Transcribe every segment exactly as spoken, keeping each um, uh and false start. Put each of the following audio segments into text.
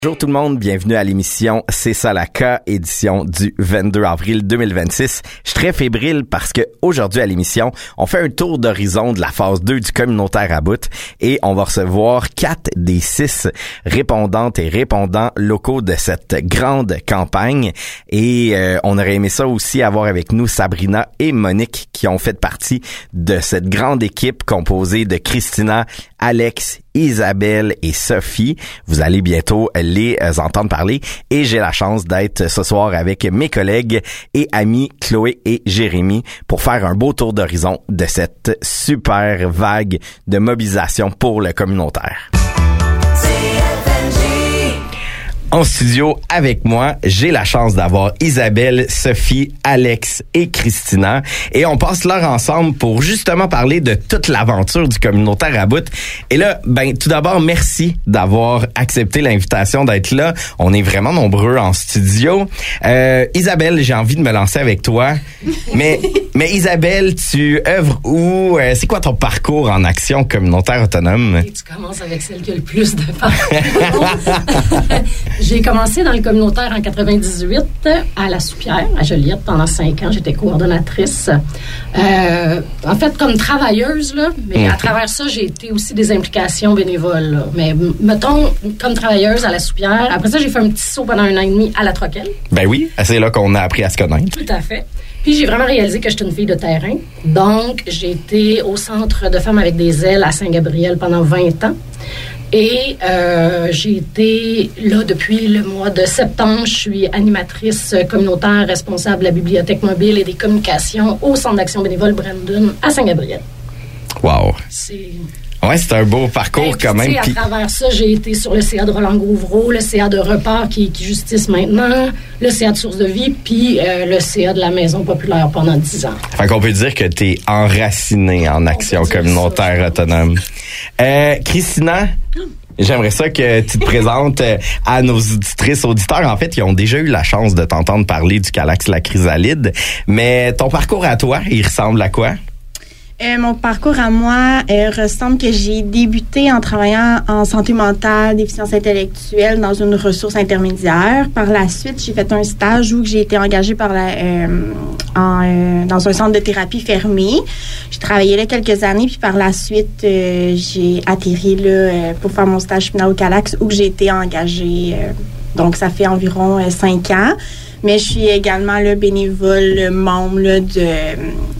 Bonjour tout le monde, bienvenue à l'émission C'est ça la K, édition du vingt-deux avril deux mille vingt-six. Je suis très fébrile parce que aujourd'hui à l'émission, on fait un tour d'horizon de la phase deux du communautaire à bout et on va recevoir quatre des six répondantes et répondants locaux de cette grande campagne. Et euh, on aurait aimé ça aussi avoir avec nous Sabrina et Monique qui ont fait partie de cette grande équipe composée de Christina, Alex, Isabelle et Sophie. Vous allez bientôt les entendre parler et j'ai la chance d'être ce soir avec mes collègues et amis Chloé et Jérémy pour faire un beau tour d'horizon de cette super vague de mobilisation pour le communautaire. En studio avec moi, j'ai la chance d'avoir Isabelle, Sophie, Alex et Christina. Et on passe l'heure ensemble pour justement parler de toute l'aventure du communautaire à bout. Et là, ben tout d'abord, merci d'avoir accepté l'invitation d'être là. On est vraiment nombreux en studio. Euh, Isabelle, j'ai envie de me lancer avec toi. Mais, mais Isabelle, tu œuvres où? Euh, c'est quoi ton parcours en action communautaire autonome? Et tu commences avec celle qui a le plus de parcours. J'ai commencé dans le communautaire en quatre-vingt-dix-huit à La Soupière, à Joliette, pendant cinq ans. J'étais coordonnatrice. Euh, en fait, comme travailleuse, là, mais à travers ça, j'ai été aussi des implications bénévoles. Là. Mais mettons, comme travailleuse à La Soupière. Après ça, j'ai fait un petit saut pendant un an et demi à La Troquelle. Ben oui, c'est là qu'on a appris à se connaître. Tout à fait. Puis j'ai vraiment réalisé que j'étais une fille de terrain. Donc, j'ai été au Centre de femmes avec des ailes à Saint-Gabriel pendant vingt ans. Et euh, j'ai été là depuis le mois de septembre. Je suis animatrice communautaire responsable de la bibliothèque mobile et des communications au Centre d'action bénévole Brandon à Saint-Gabriel. Wow! C'est... Ouais, c'est un beau parcours ben, quand même. À pis... travers ça, j'ai été sur le C A de Roland-Gauvreau, le C A de Repart qui, qui justice maintenant, le C A de Source de Vie, puis euh, le C A de la Maison populaire pendant dix ans. Fait qu'on peut dire que t'es enracinée en action communautaire ça, autonome. Euh, Christina, j'aimerais ça que tu te présentes à nos auditrices, auditeurs, en fait, qui ont déjà eu la chance de t'entendre parler du Calax La Chrysalide. Mais ton parcours à toi, il ressemble à quoi? Euh, mon parcours à moi euh, ressemble que j'ai débuté en travaillant en santé mentale, déficience intellectuelle dans une ressource intermédiaire. Par la suite, j'ai fait un stage où j'ai été engagée par la, euh, en, euh, dans un centre de thérapie fermé. J'ai travaillé là quelques années, puis par la suite, euh, j'ai atterri là euh, pour faire mon stage final au Calax où j'ai été engagée. Euh, donc, ça fait environ euh, cinq ans. Mais je suis également là, bénévole, membre là, de... Euh,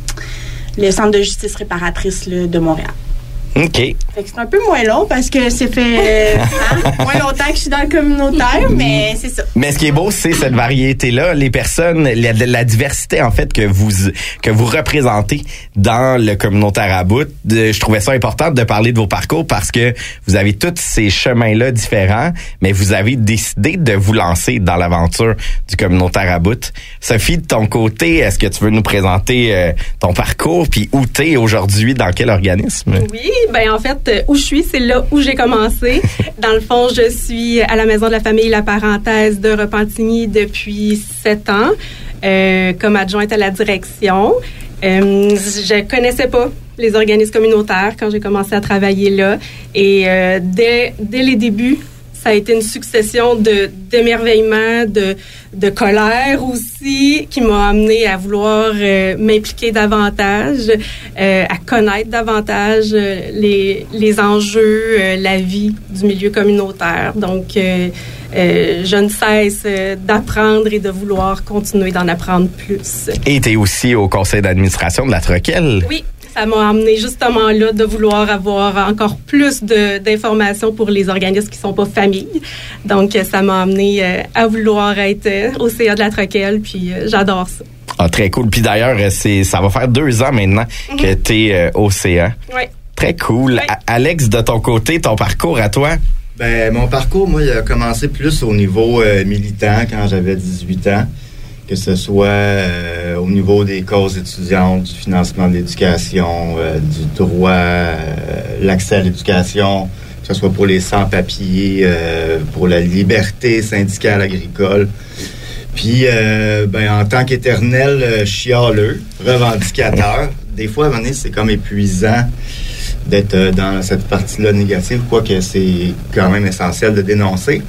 le Centre de justice réparatrice là, de Montréal. OK. Fait que c'est un peu moins long parce que c'est fait euh, hein, moins longtemps que je suis dans le communautaire, mais c'est ça. Mais ce qui est beau, c'est cette variété-là, les personnes, la, la diversité en fait que vous que vous représentez dans le communautaire à bout. De, je trouvais ça important de parler de vos parcours parce que vous avez tous ces chemins-là différents, mais vous avez décidé de vous lancer dans l'aventure du communautaire à bout. Sophie, de ton côté, est-ce que tu veux nous présenter euh, ton parcours puis où t'es aujourd'hui, dans quel organisme? Oui. Ben en fait, où je suis, c'est là où j'ai commencé. Dans le fond, je suis à la Maison de la famille et la parenthèse de Repentigny depuis sept ans, euh, comme adjointe à la direction. Euh, je connaissais pas les organismes communautaires quand j'ai commencé à travailler là. Et euh, dès, dès les débuts, ça a été une succession de d'émerveillement, de de colère aussi, qui m'a amené à vouloir euh, m'impliquer davantage, euh, à connaître davantage euh, les les enjeux, euh, la vie du milieu communautaire. Donc, euh, euh, je ne cesse euh, d'apprendre et de vouloir continuer d'en apprendre plus. Et t'es aussi au conseil d'administration de la Troquelle. Oui. Ça m'a amené justement là de vouloir avoir encore plus de, d'informations pour les organismes qui sont pas familles. Donc, ça m'a amené euh, à vouloir être euh, au C A de la Troquelle, puis euh, j'adore ça. Ah, très cool. Puis d'ailleurs, c'est ça va faire deux ans maintenant mm-hmm. que tu es euh, au C A. Oui. Très cool. Oui. A- Alex, de ton côté, ton parcours à toi? Ben, mon parcours, moi, il a commencé plus au niveau euh, militant quand j'avais dix-huit ans. Que ce soit euh, au niveau des causes étudiantes, du financement de l'éducation, euh, du droit, euh, l'accès à l'éducation, que ce soit pour les sans-papiers, euh, pour la liberté syndicale agricole. Puis, euh, ben, en tant qu'éternel euh, chialeux, revendicateur, des fois, à un moment donné, c'est comme épuisant d'être euh, dans cette partie-là négative, quoique c'est quand même essentiel de dénoncer.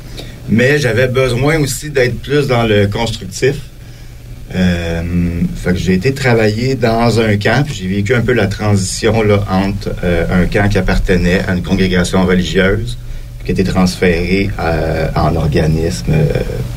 Mais j'avais besoin aussi d'être plus dans le constructif. Euh, fait que j'ai été travailler dans un camp, puis j'ai vécu un peu la transition là, entre euh, un camp qui appartenait à une congrégation religieuse, qui a été transféré à, en organisme, euh,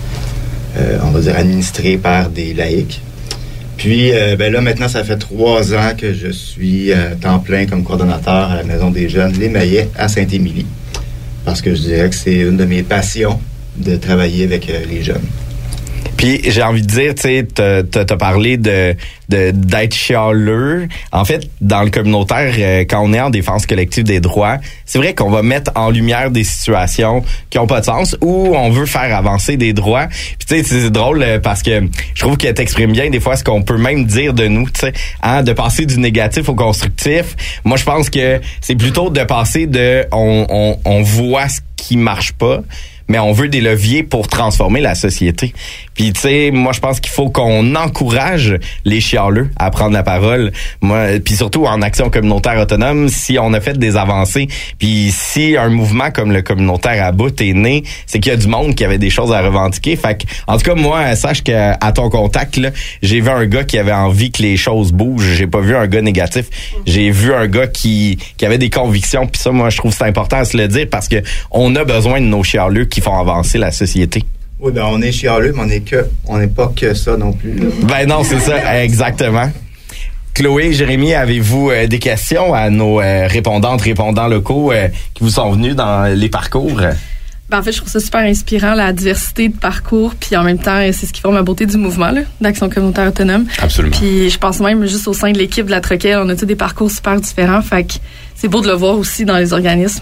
euh, on va dire, administré par des laïcs. Puis, euh, ben là, maintenant, ça fait trois ans que je suis à temps plein comme coordonnateur à la Maison des Jeunes Les Maillets à Saint-Émilie. Parce que je dirais que c'est une de mes passions de travailler avec euh, les jeunes. Puis j'ai envie de dire, tu sais, t'as, t'as, t'as parlé de, de d'être chialeux. En fait, dans le communautaire, euh, quand on est en défense collective des droits, c'est vrai qu'on va mettre en lumière des situations qui ont pas de sens ou on veut faire avancer des droits. Puis tu sais, c'est drôle euh, parce que je trouve que t'exprimes bien des fois ce qu'on peut même dire de nous, tu sais, hein, de passer du négatif au constructif. Moi, je pense que c'est plutôt de passer de on on, on voit ce qui marche pas, mais on veut des leviers pour transformer la société. Puis, tu sais, moi, je pense qu'il faut qu'on encourage les chialeux à prendre la parole. Moi, puis surtout en action communautaire autonome, si on a fait des avancées, puis si un mouvement comme le communautaire à bout est né, c'est qu'il y a du monde qui avait des choses à revendiquer. Fait que, en tout cas, moi, sache qu'à ton contact, là, j'ai vu un gars qui avait envie que les choses bougent. J'ai pas vu un gars négatif. J'ai vu un gars qui, qui avait des convictions. Puis ça, moi, je trouve que c'est important à se le dire parce que on a besoin de nos chialeux qui font avancer la société. Oui, ben on est chialeux, mais on est que, on n'est pas que ça non plus. Là. Ben non, c'est ça, exactement. Chloé, Jérémy, avez-vous euh, des questions à nos euh, répondantes, répondants locaux euh, qui vous sont venus dans les parcours? Ben en fait, je trouve ça super inspirant, la diversité de parcours, puis en même temps, c'est ce qui forme la beauté du mouvement là, d'Action communautaire autonome. Absolument. Puis je pense même juste au sein de l'équipe de la Troquelle, on a tous des parcours super différents, fait que c'est beau de le voir aussi dans les organismes.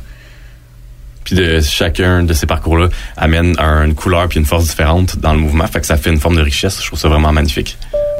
Puis de chacun de ces parcours-là amène un, une couleur puis une force différente dans le mouvement, fait que ça fait une forme de richesse. Je trouve ça vraiment magnifique.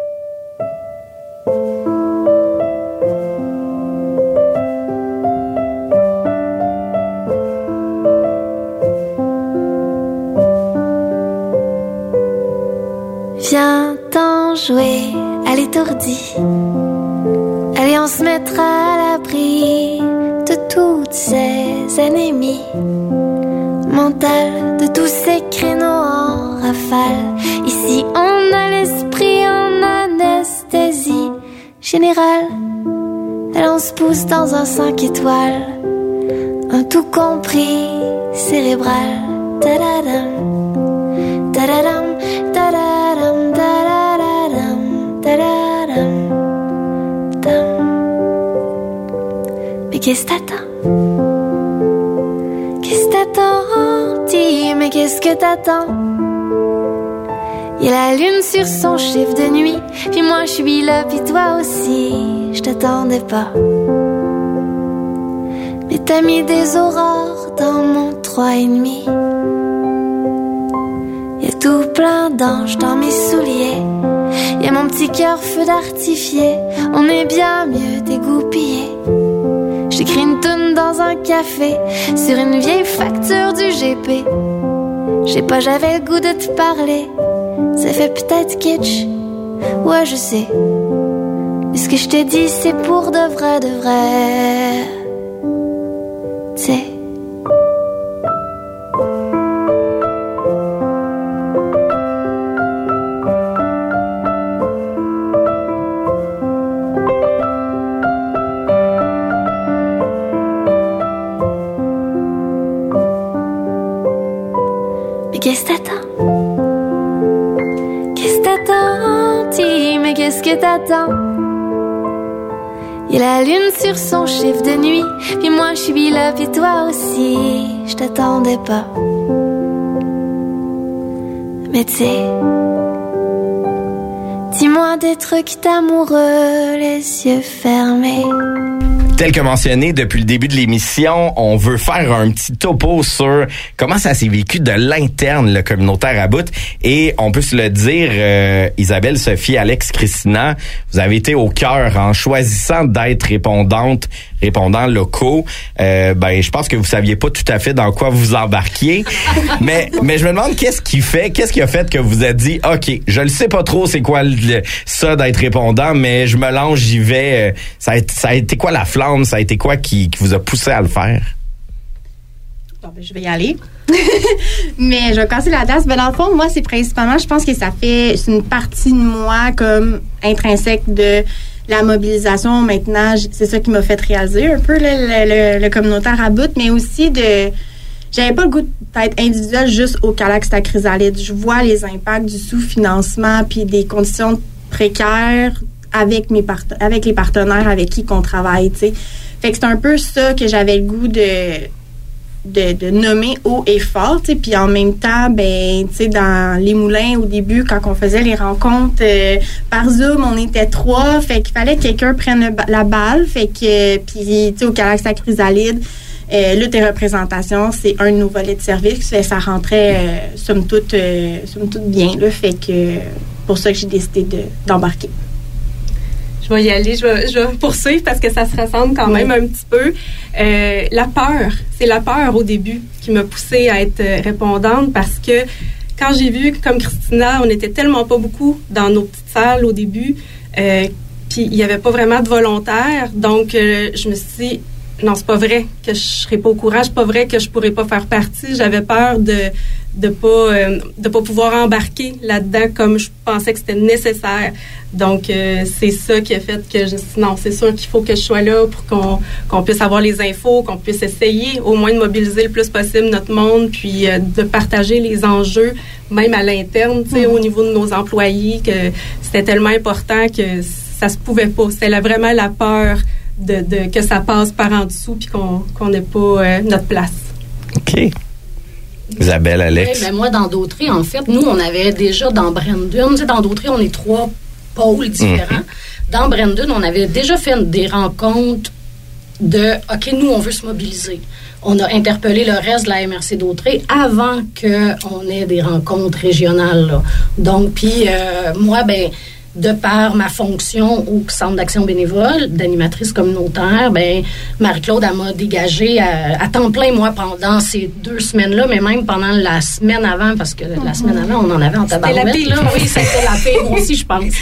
Viens t'en jouer à l'étourdi. Allez, on se mettra à l'abri de toutes ces ennemis mentales, de tous ces créneaux en rafale. Ici, on a l'esprit en anesthésie générale. Elle, on se pousse dans un cinq étoiles, un tout compris cérébral. Ta-da-dam, ta-da-dam, ta-da-dam, ta-da-dam, ta-da-dam, dam. Mais qu'est-ce que t'attends? Qu'est-ce que t'attends? Dis, mais qu'est-ce que t'attends? Y'a la lune sur son chiffre de nuit, puis moi je suis là, puis toi aussi. Je t'attendais pas, mais t'as mis des aurores dans mon trois et demi. Y'a tout plein d'anges dans mes souliers. Y'a mon petit cœur feu d'artifice. On est bien mieux dégoupillés. J'écris une toune dans un café sur une vieille facture du G P. Je sais pas, j'avais le goût de te parler. Ça fait peut-être kitsch, ouais je sais, mais ce que je te dis c'est pour de vrai, de vrai. T'sais. Mais qu'est-ce que t'attends? Qu'est-ce que t'attends? Dis, mais qu'est-ce que t'attends? Y'a la lune sur son chiffre de nuit, puis moi je suis là, puis toi aussi. Je t'attendais pas, mais t'sais, dis-moi des trucs d'amoureux, les yeux fermés. Tel que mentionné depuis le début de l'émission, on veut faire un petit topo sur comment ça s'est vécu de l'interne, le communautaire à bout. Et on peut se le dire, euh, Isabelle, Sophie, Alex, Christina, vous avez été au cœur en choisissant d'être répondante, répondants locaux. Euh, ben, je pense que vous saviez pas tout à fait dans quoi vous embarquiez. mais, mais je me demande qu'est-ce qui fait, qu'est-ce qui a fait que vous avez dit, OK, je le sais pas trop c'est quoi le, ça d'être répondant, mais je me lance, j'y vais. Ça a, ça a été quoi la flamme? Ça a été quoi qui, qui vous a poussé à le faire? Bon, ben, je vais y aller. Mais je vais casser la tasse. Ben, dans le fond, moi, c'est principalement, je pense que ça fait, c'est une partie de moi comme intrinsèque de la mobilisation. Maintenant, c'est ça qui m'a fait réaliser un peu le, le, le communautaire à bout, mais aussi de... J'avais pas le goût d'être individuel juste au Calax-Saint-Chrysalide. Je vois les impacts du sous-financement puis des conditions précaires avec mes part- avec les partenaires avec qui qu'on travaille, tu sais. Fait que c'est un peu ça que j'avais le goût de de, de nommer haut et fort, tu sais. Puis en même temps, ben, tu sais, dans les moulins au début, quand on faisait les rencontres euh, par Zoom, on était trois, fait qu'il fallait que quelqu'un prenne le, la balle, fait que puis tu sais, au Calax-Saint-Chrysalide, Euh, lutte et représentation, c'est un de nos volets de service. Ça rentrait, euh, somme toute, euh, somme toute bien. Là, fait que pour ça que j'ai décidé de, d'embarquer. Je vais y aller, je vais, je vais poursuivre parce que ça se ressemble quand même un petit peu. Euh, la peur, c'est la peur au début qui m'a poussée à être répondante parce que quand j'ai vu, comme Christina, on n'était tellement pas beaucoup dans nos petites salles au début, euh, puis il n'y avait pas vraiment de volontaires. Donc, euh, je me suis dit, non, c'est pas vrai que je serais pas au courant, c'est pas vrai que je pourrais pas faire partie. J'avais peur de de pas euh, de pas pouvoir embarquer là-dedans comme je pensais que c'était nécessaire. Donc euh, c'est ça qui a fait que je me suis dit, non, c'est sûr qu'il faut que je sois là pour qu'on qu'on puisse avoir les infos, qu'on puisse essayer au moins de mobiliser le plus possible notre monde, puis euh, de partager les enjeux même à l'interne, tu sais, mmh. au niveau de nos employés, que c'était tellement important que ça se pouvait pas. C'était là, vraiment la peur De, de, que ça passe par en dessous puis qu'on qu'on n'ait pas euh, notre place. OK. Isabelle, Alex? Oui, ben moi, dans Dautré, en fait, nous, on avait déjà dans Brandon, tu sais, dans Dautré, on est trois pôles différents. Mm-hmm. Dans Brandon, on avait déjà fait des rencontres de, OK, nous, on veut se mobiliser. On a interpellé le reste de la M R C Dautré avant qu'on ait des rencontres régionales, là. Donc, puis, euh, moi, ben de par ma fonction au Centre d'action bénévole, d'animatrice communautaire, ben Marie-Claude, elle m'a dégagée à, à temps plein, moi, pendant ces deux semaines-là, mais même pendant la semaine avant, parce que mm-hmm. la semaine avant, on en avait en tabarouette. C'était la pire. Oui, c'était la pire, moi aussi, je pense.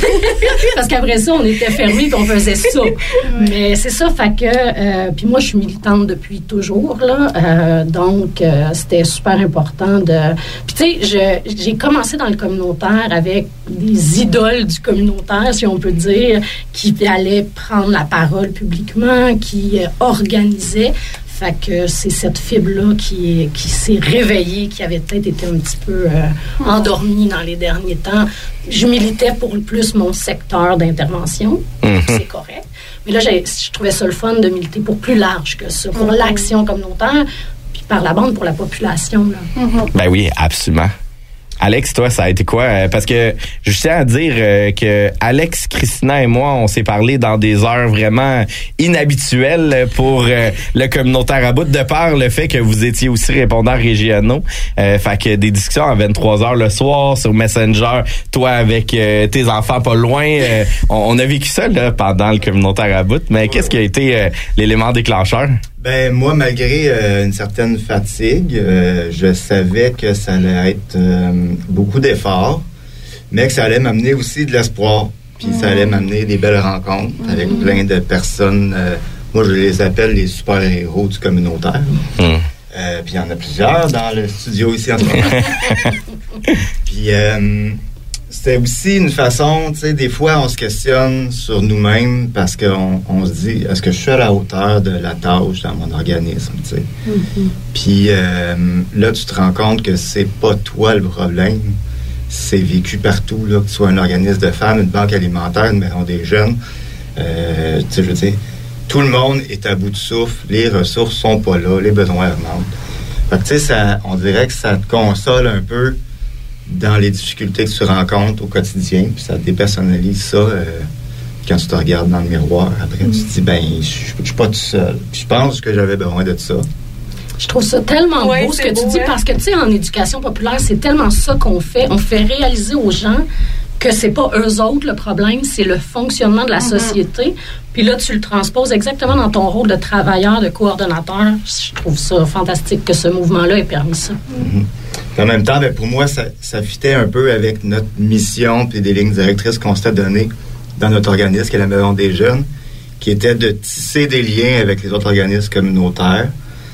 Parce qu'après ça, on était fermés et on faisait ça. Mais c'est ça, fait que... Euh, puis moi, je suis militante depuis toujours, là. Euh, donc, euh, c'était super important de... Puis tu sais, j'ai commencé dans le communautaire avec des idoles du communautaire, si on peut dire, qui allait prendre la parole publiquement, qui euh, organisait. Fait que c'est cette fibre-là qui, qui s'est réveillée, qui avait peut-être été un petit peu euh, endormie dans les derniers temps. Je militais pour le plus mon secteur d'intervention. Mm-hmm. C'est correct. Mais là, j'ai, je trouvais ça le fun de militer pour plus large que ça, pour mm-hmm. l'action communautaire, puis par la bande pour la population. Là. Mm-hmm. Ben oui, absolument. Alex, toi, ça a été quoi? Parce que je tiens à dire euh, que Alex, Christina et moi, on s'est parlé dans des heures vraiment inhabituelles pour euh, le communautaire à bout, de par le fait que vous étiez aussi répondants régionaux. Euh, fait que des discussions à vingt-trois heures le soir sur Messenger, toi avec euh, tes enfants pas loin. Euh, on, on a vécu ça là, pendant le communautaire à bout. Mais qu'est-ce qui a été euh, l'élément déclencheur? Ben moi, malgré euh, une certaine fatigue, euh, je savais que ça allait être euh, beaucoup d'efforts, mais que ça allait m'amener aussi de l'espoir. Puis mmh. ça allait m'amener des belles rencontres mmh. avec plein de personnes. Euh, moi, je les appelle les super-héros du communautaire. Mmh. Euh, puis il y en a plusieurs dans le studio ici en ce moment. Puis euh, c'était aussi une façon, tu sais, des fois, on se questionne sur nous-mêmes parce qu'on on se dit, est-ce que je suis à la hauteur de la tâche dans mon organisme, tu sais? Mm-hmm. Puis euh, là, tu te rends compte que c'est pas toi le problème. C'est vécu partout, là, que tu sois un organisme de femmes, une banque alimentaire, une maison des jeunes. Euh, tu sais, je veux dire, tout le monde est à bout de souffle, les ressources sont pas là, les besoins augmentent. Fait que, tu sais, ça, on dirait que ça te console un peu dans les difficultés que tu rencontres au quotidien, puis ça dépersonnalise ça euh, quand tu te regardes dans le miroir. Après, mm. tu te dis, ben, je suis pas tout seul. Puis je pense que j'avais besoin de ça. Je trouve ça tellement ouais, beau ce que beau, tu dis, hein? parce que, tu sais, en éducation populaire, c'est tellement ça qu'on fait. On fait réaliser aux gens que c'est pas eux autres le problème, c'est le fonctionnement de la mm-hmm. société. Puis là, tu le transposes exactement dans ton rôle de travailleur, de coordonnateur. Je trouve ça fantastique que ce mouvement-là ait permis ça. Mm-hmm. En même temps, ben, pour moi, ça, ça fitait un peu avec notre mission puis des lignes directrices qu'on s'était données dans notre organisme, qui est la Maison des jeunes, qui était de tisser des liens avec les autres organismes communautaires,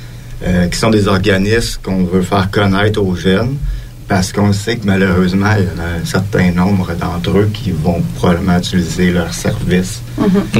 euh, qui sont des organismes qu'on veut faire connaître aux jeunes, parce qu'on sait que malheureusement, il y en a un certain nombre d'entre eux qui vont probablement utiliser leurs services mm-hmm.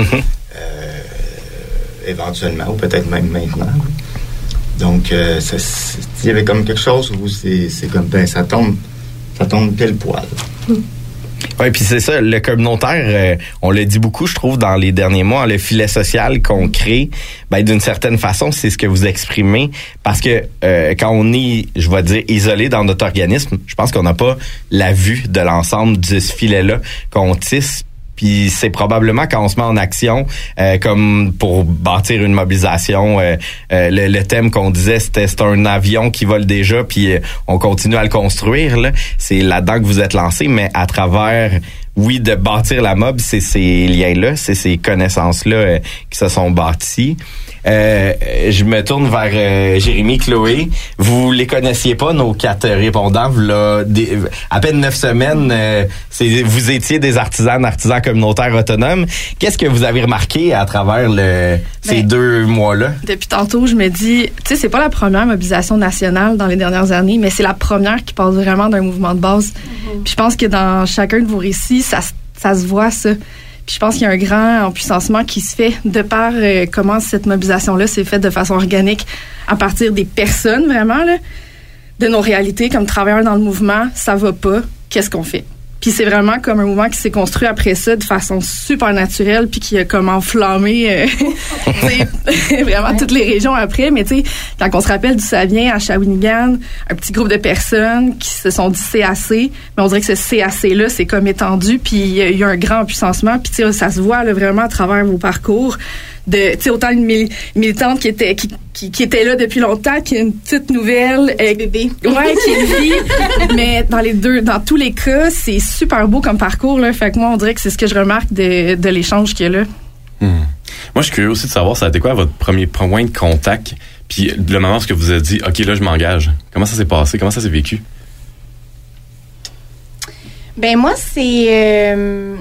euh, éventuellement, ou peut-être même maintenant. Donc, euh, ça, il y avait comme quelque chose où c'est, c'est comme, ben, ça tombe, ça tombe pile poil. Mm. Oui, puis c'est ça, le communautaire, euh, on le dit beaucoup, je trouve, dans les derniers mois, le filet social qu'on crée, ben d'une certaine façon, c'est ce que vous exprimez, parce que euh, quand on est, je vais dire, isolé dans notre organisme, je pense qu'on n'a pas la vue de l'ensemble de ce filet-là qu'on tisse. Puis c'est probablement quand on se met en action, euh, comme pour bâtir une mobilisation, euh, euh, le, le thème qu'on disait, c'était c'est un avion qui vole déjà, puis euh, on continue à le construire. Là. C'est là-dedans que vous êtes lancé, mais à travers, oui, de bâtir la mob, c'est ces liens-là, c'est ces connaissances-là euh, qui se sont bâties. Euh, je me tourne vers euh, Jérémy, Chloé. Vous les connaissiez pas, nos quatre répondants. Vous là, des, à peine neuf semaines, euh, c'est, vous étiez des artisans, artisans communautaires autonomes. Qu'est-ce que vous avez remarqué à travers le, ces ben, deux mois-là? Depuis tantôt, je me dis, tu sais, c'est pas la première mobilisation nationale dans les dernières années, mais c'est la première qui passe vraiment d'un mouvement de base. Mm-hmm. Puis je pense que dans chacun de vos récits, ça, ça se voit, ça. Puis je pense qu'il y a un grand empuissancement qui se fait de par euh, comment cette mobilisation-là s'est faite de façon organique à partir des personnes, vraiment, là, de nos réalités comme travailleurs dans le mouvement. Ça va pas, qu'est-ce qu'on fait? Puis c'est vraiment comme un mouvement qui s'est construit après ça de façon super naturelle, puis qui a comme enflammé euh, vraiment ouais. toutes les régions après. Mais tu sais, quand on se rappelle d'où ça vient, à Shawinigan, un petit groupe de personnes qui se sont dit C A C, mais on dirait que ce C A C-là, c'est comme étendu, puis il y a eu un grand empuissancement, puis tu sais, ça se voit là, vraiment à travers vos parcours. De, tu sais, autant une mil- militante qui était, qui, qui, qui était là depuis longtemps, qui est une petite nouvelle. Euh, bébé. Ouais, qui est vie. Mais dans les deux, dans tous les cas, c'est super beau comme parcours, là. Fait que moi, on dirait que c'est ce que je remarque de, de l'échange qu'il y a là. Hmm. Moi, je suis curieux aussi de savoir, ça a été quoi votre premier point de contact? Puis le moment où vous avez dit, OK, là, je m'engage. Comment ça s'est passé? Comment ça s'est vécu? Ben, moi, c'est, euh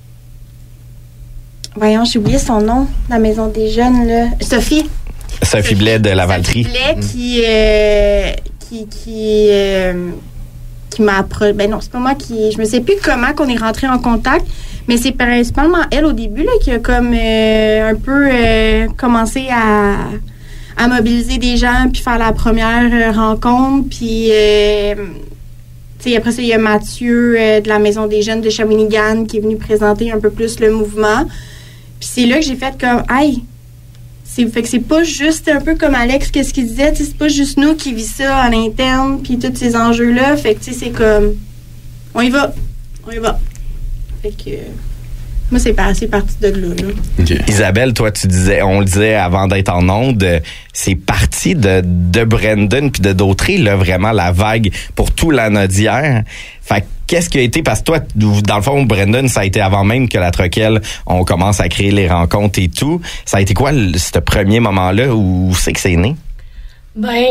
voyons, j'ai oublié son nom, la Maison des Jeunes, là. Sophie. Sophie Blais de Lavaltrie. Sophie Blais qui, euh, qui, qui, euh, qui m'a approché. Ben non, c'est pas moi qui. Je me sais plus comment qu'on est rentré en contact, mais c'est principalement elle au début, là, qui a comme euh, un peu euh, commencé à, à mobiliser des gens, puis faire la première euh, rencontre, puis. Euh, T'sais, après ça, il y a Mathieu euh, de la Maison des Jeunes de Shawinigan qui est venu présenter un peu plus le mouvement. Puis c'est là que j'ai fait comme, hey, c'est, fait que c'est pas juste un peu comme Alex, qu'est-ce qu'il disait, c'est pas juste nous qui vit ça à l'interne, puis tous ces enjeux-là. Fait que, tu sais, c'est comme, on y va, on y va. Fait que, moi, c'est, par, c'est parti de là, là. Okay. Isabelle, toi, tu disais, on le disait avant d'être en onde, c'est parti de, de Brandon puis de Dautré, là, vraiment la vague pour tout l'Anaudière. Fait que, qu'est-ce qui a été, parce que toi, dans le fond, Brandon, ça a été avant même que la Troquelle, on commence à créer les rencontres et tout. Ça a été quoi, le, ce premier moment-là où c'est que c'est né? Ben,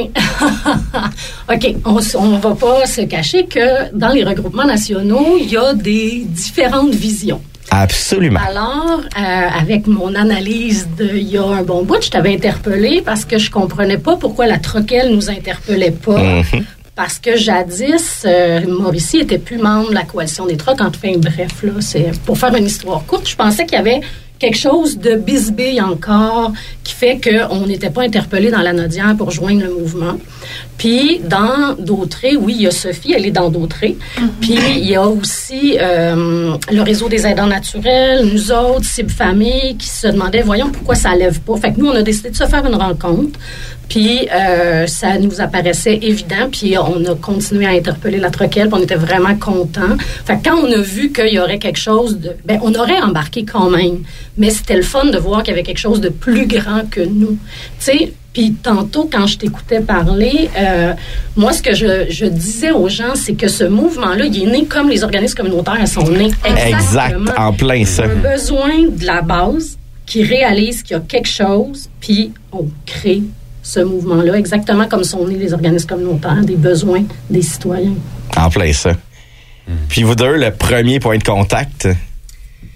OK, on on va pas se cacher que dans les regroupements nationaux, il y a des différentes visions. Absolument. Alors, euh, avec mon analyse de il y a un bon bout, je t'avais interpellé parce que je comprenais pas pourquoi la Troquelle nous interpellait pas. Mm-hmm. Parce que jadis, euh, Mauricie était plus membre de la coalition des Trocs. Enfin, bref, là, c'est pour faire une histoire courte. Je pensais qu'il y avait quelque chose de bisbille encore qui fait qu'on n'était pas interpellé dans l'Anaudière pour joindre le mouvement. Puis, dans Dautré, oui, il y a Sophie, elle est dans Dautré. Mm-hmm. Puis, il y a aussi euh, le réseau des aidants naturels, nous autres, Cible Famille, qui se demandaient, voyons, pourquoi ça lève pas. Fait que nous, on a décidé de se faire une rencontre. Puis, euh, ça nous apparaissait évident. Puis, on a continué à interpeller la Troquelle. Puis, on était vraiment contents. Fait que quand on a vu qu'il y aurait quelque chose de... Ben, on aurait embarqué quand même. Mais c'était le fun de voir qu'il y avait quelque chose de plus grand que nous. Tu sais, puis tantôt, quand je t'écoutais parler, euh, moi, ce que je, je disais aux gens, c'est que ce mouvement-là, il est né comme les organismes communautaires, elles sont nés. Exactement. Exact, en plein ça. On a besoin de la base qui réalise qu'il y a quelque chose, puis on crée ce mouvement-là, exactement comme sont nés les organismes communautaires, des besoins des citoyens. En plein ça. Mmh. Puis vous deux, le premier point de contact...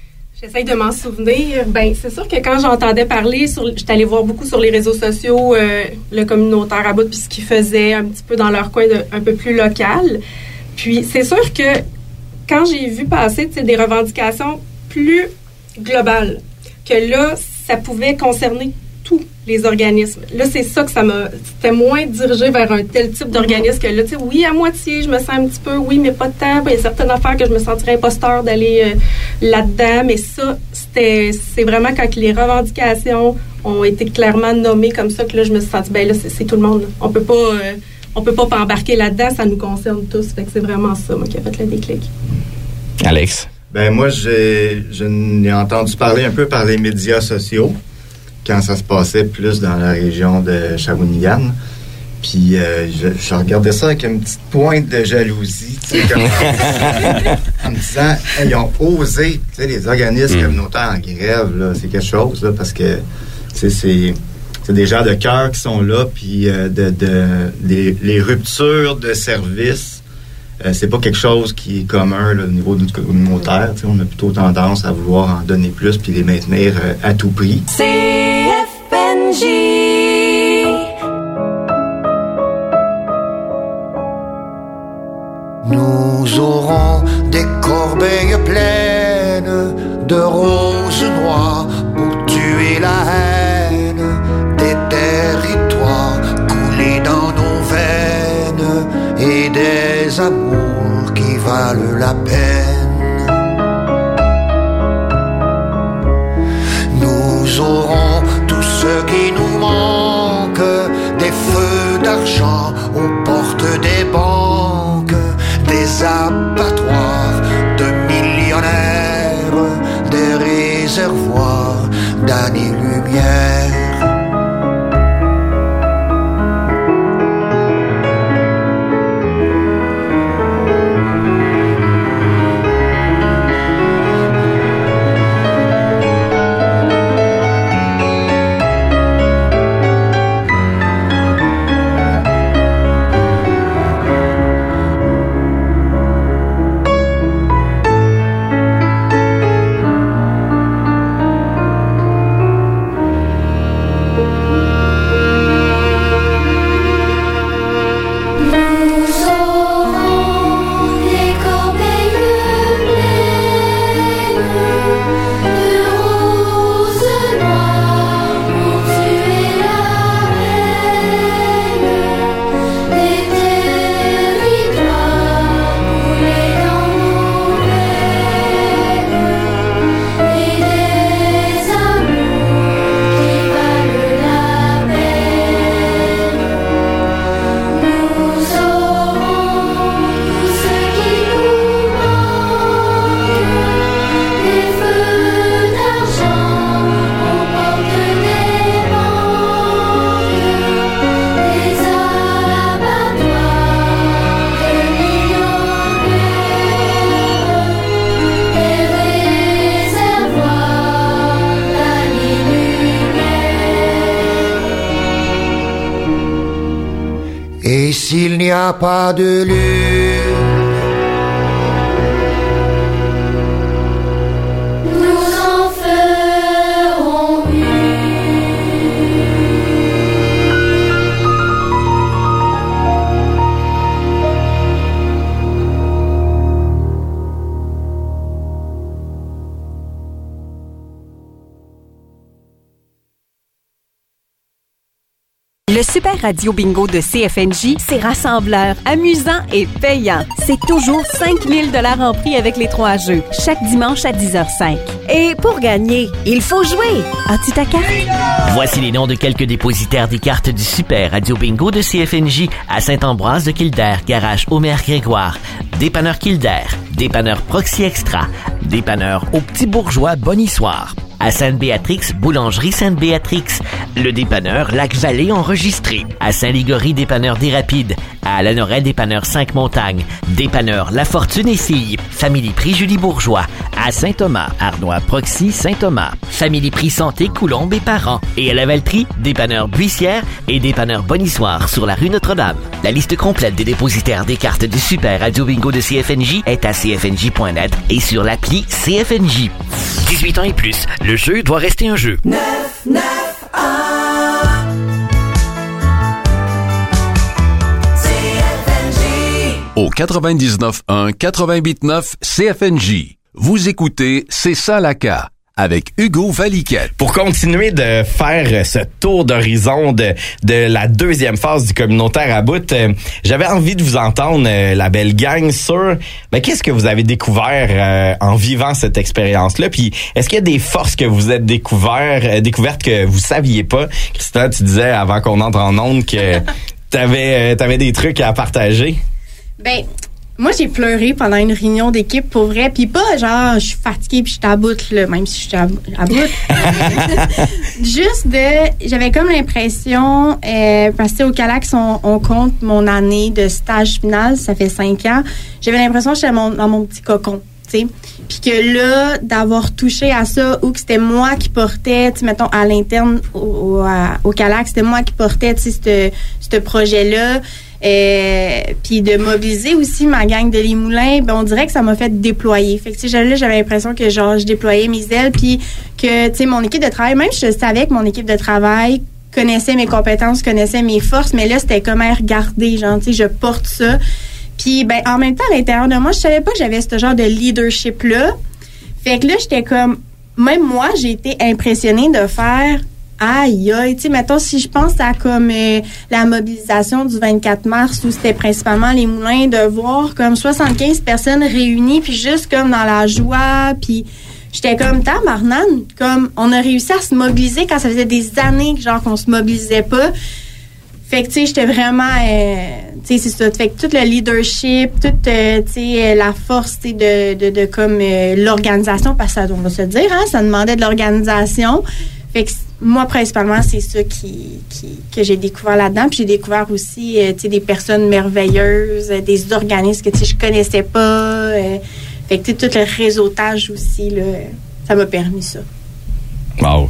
J'essaye de m'en souvenir. Ben, c'est sûr que quand j'entendais parler, sur, j'étais allée voir beaucoup sur les réseaux sociaux euh, le communautaire à bout puis ce qu'ils faisaient un petit peu dans leur coin de, un peu plus local. Puis c'est sûr que quand j'ai vu passer des revendications plus globales, que là, ça pouvait concerner tous les organismes. Là, c'est ça que ça m'a... C'était moins dirigé vers un tel type d'organisme que là, tu sais, oui, à moitié, je me sens un petit peu, oui, mais pas de temps. Il y a certaines affaires que je me sentirais imposteur d'aller euh, là-dedans, mais ça, c'était, c'est vraiment quand les revendications ont été clairement nommées comme ça que là, je me suis sentie, ben là, c'est, c'est tout le monde. Là. On peut pas... Euh, on peut pas embarquer là-dedans, ça nous concerne tous. Fait que c'est vraiment ça, moi, qui a fait le déclic. Alex? Ben moi, j'ai, je n'ai entendu parler un peu par les médias sociaux quand ça se passait plus dans la région de Shawinigan. Puis euh, je, je regardais ça avec une petite pointe de jalousie, tu sais, comme en me disant, hey, ils ont osé, tu sais, les organismes mm. communautaires en grève, là, c'est quelque chose, là, parce que, tu sais, c'est... C'est des gens de cœur qui sont là, puis euh, de, de, les, les ruptures de services, euh, c'est pas quelque chose qui est commun là, au niveau du communautaire. On a plutôt tendance à vouloir en donner plus puis les maintenir euh, à tout prix. C F N J Nous aurons des corbeilles pleines de roses noires pour tuer la haine. Et des amours qui valent la peine. Nous aurons tout ce qui nous manque, des feux d'argent aux portes des banques, des abattoirs de millionnaires, des réservoirs d'années-lumière. Et s'il n'y a pas de lune, nous en ferons Le Super Radio Bingo de C F N J, c'est rassembleur, amusant et payant. C'est toujours cinq mille dollars en prix avec les trois jeux, chaque dimanche à dix heures cinq. Et pour gagner, il faut jouer. As-tu ta carte? Voici les noms de quelques dépositaires des cartes du Super Radio Bingo de C F N J à Saint-Ambroise de Kildare, Garage Omer Grégoire, Dépanneur Kildare, Dépanneur Proxy Extra, Dépanneur au Petit Bourgeois Bonissoir. À Sainte-Béatrix, Boulangerie Sainte-Béatrix. Le dépanneur Lac-Vallée enregistré. À Saint-Ligory, dépanneur des Rapides. À Lanorelle, dépanneur Cinq-Montagnes. Dépanneur La Fortune et Filles. Family Prix Julie Bourgeois. À Saint-Thomas, Arnois Proxy, Saint-Thomas. Family Prix Santé, Coulombe et Parents. Et à Lavaltrie, dépanneur Buissière et dépanneur Bonissoire sur la rue Notre-Dame. La liste complète des dépositaires des cartes du Super Radio Bingo de C F N J est à c f n j point net et sur l'appli C F N J. dix-huit ans et plus, le jeu doit rester un jeu. neuf neuf un C F N J. Au quatre-vingt-dix-neuf un quatre-vingt-huit neuf C F N J. Vous écoutez C'est ça la K avec Hugo Valiquette. Pour continuer de faire ce tour d'horizon de, de la deuxième phase du communautaire à bout, euh, j'avais envie de vous entendre, euh, la belle gang, sur ben, qu'est-ce que vous avez découvert euh, en vivant cette expérience-là. Puis est-ce qu'il y a des forces que vous êtes découvert, euh, découvertes que vous saviez pas? Christina, tu disais avant qu'on entre en ondes que t'avais, euh, t'avais des trucs à partager. Ben, moi, j'ai pleuré pendant une réunion d'équipe, pour vrai. Puis pas genre, je suis fatiguée puis je suis à bout, là, même si je suis à, à bout. Juste de... J'avais comme l'impression... Euh, parce que au Calax, on, on compte mon année de stage final. Ça fait cinq ans. J'avais l'impression que j'étais mon, dans mon petit cocon, tu sais. Puis que là, d'avoir touché à ça, ou que c'était moi qui portais, tu sais, mettons, à l'interne au, au, à, au Calax, c'était moi qui portais, tu sais, ce projet-là. Euh, puis de mobiliser aussi ma gang de Les Moulins, ben on dirait que ça m'a fait déployer. Fait que tu sais, là, j'avais l'impression que genre je déployais mes ailes, puis que tu sais mon équipe de travail, même je savais que mon équipe de travail connaissait mes compétences, connaissait mes forces, mais là c'était comme à regarder, genre tu sais, je porte ça. Puis ben en même temps à l'intérieur de moi, je savais pas que j'avais ce genre de leadership là. Fait que là j'étais comme, même moi j'ai été impressionnée de faire aïe, aïe, tu sais, mettons, si je pense à comme euh, la mobilisation du vingt-quatre mars, où c'était principalement Les Moulins, de voir comme soixante-quinze personnes réunies, puis juste comme dans la joie, puis j'étais comme, tabarnane, comme, on a réussi à se mobiliser quand ça faisait des années que, genre, qu'on se mobilisait pas. Fait que, tu sais, j'étais vraiment, euh, tu sais, c'est ça. Fait que tout le leadership, toute, euh, tu sais, la force, tu sais, de, de, de, comme, euh, l'organisation, parce que ça, on va se dire, hein, ça demandait de l'organisation. Fait que moi, principalement, c'est ça qui, qui, que j'ai découvert là-dedans. Puis j'ai découvert aussi, euh, tu sais, des personnes merveilleuses, euh, des organismes que, tu sais, je connaissais pas. Euh, fait que, tu sais, tout le réseautage aussi, là, ça m'a permis ça. Wow.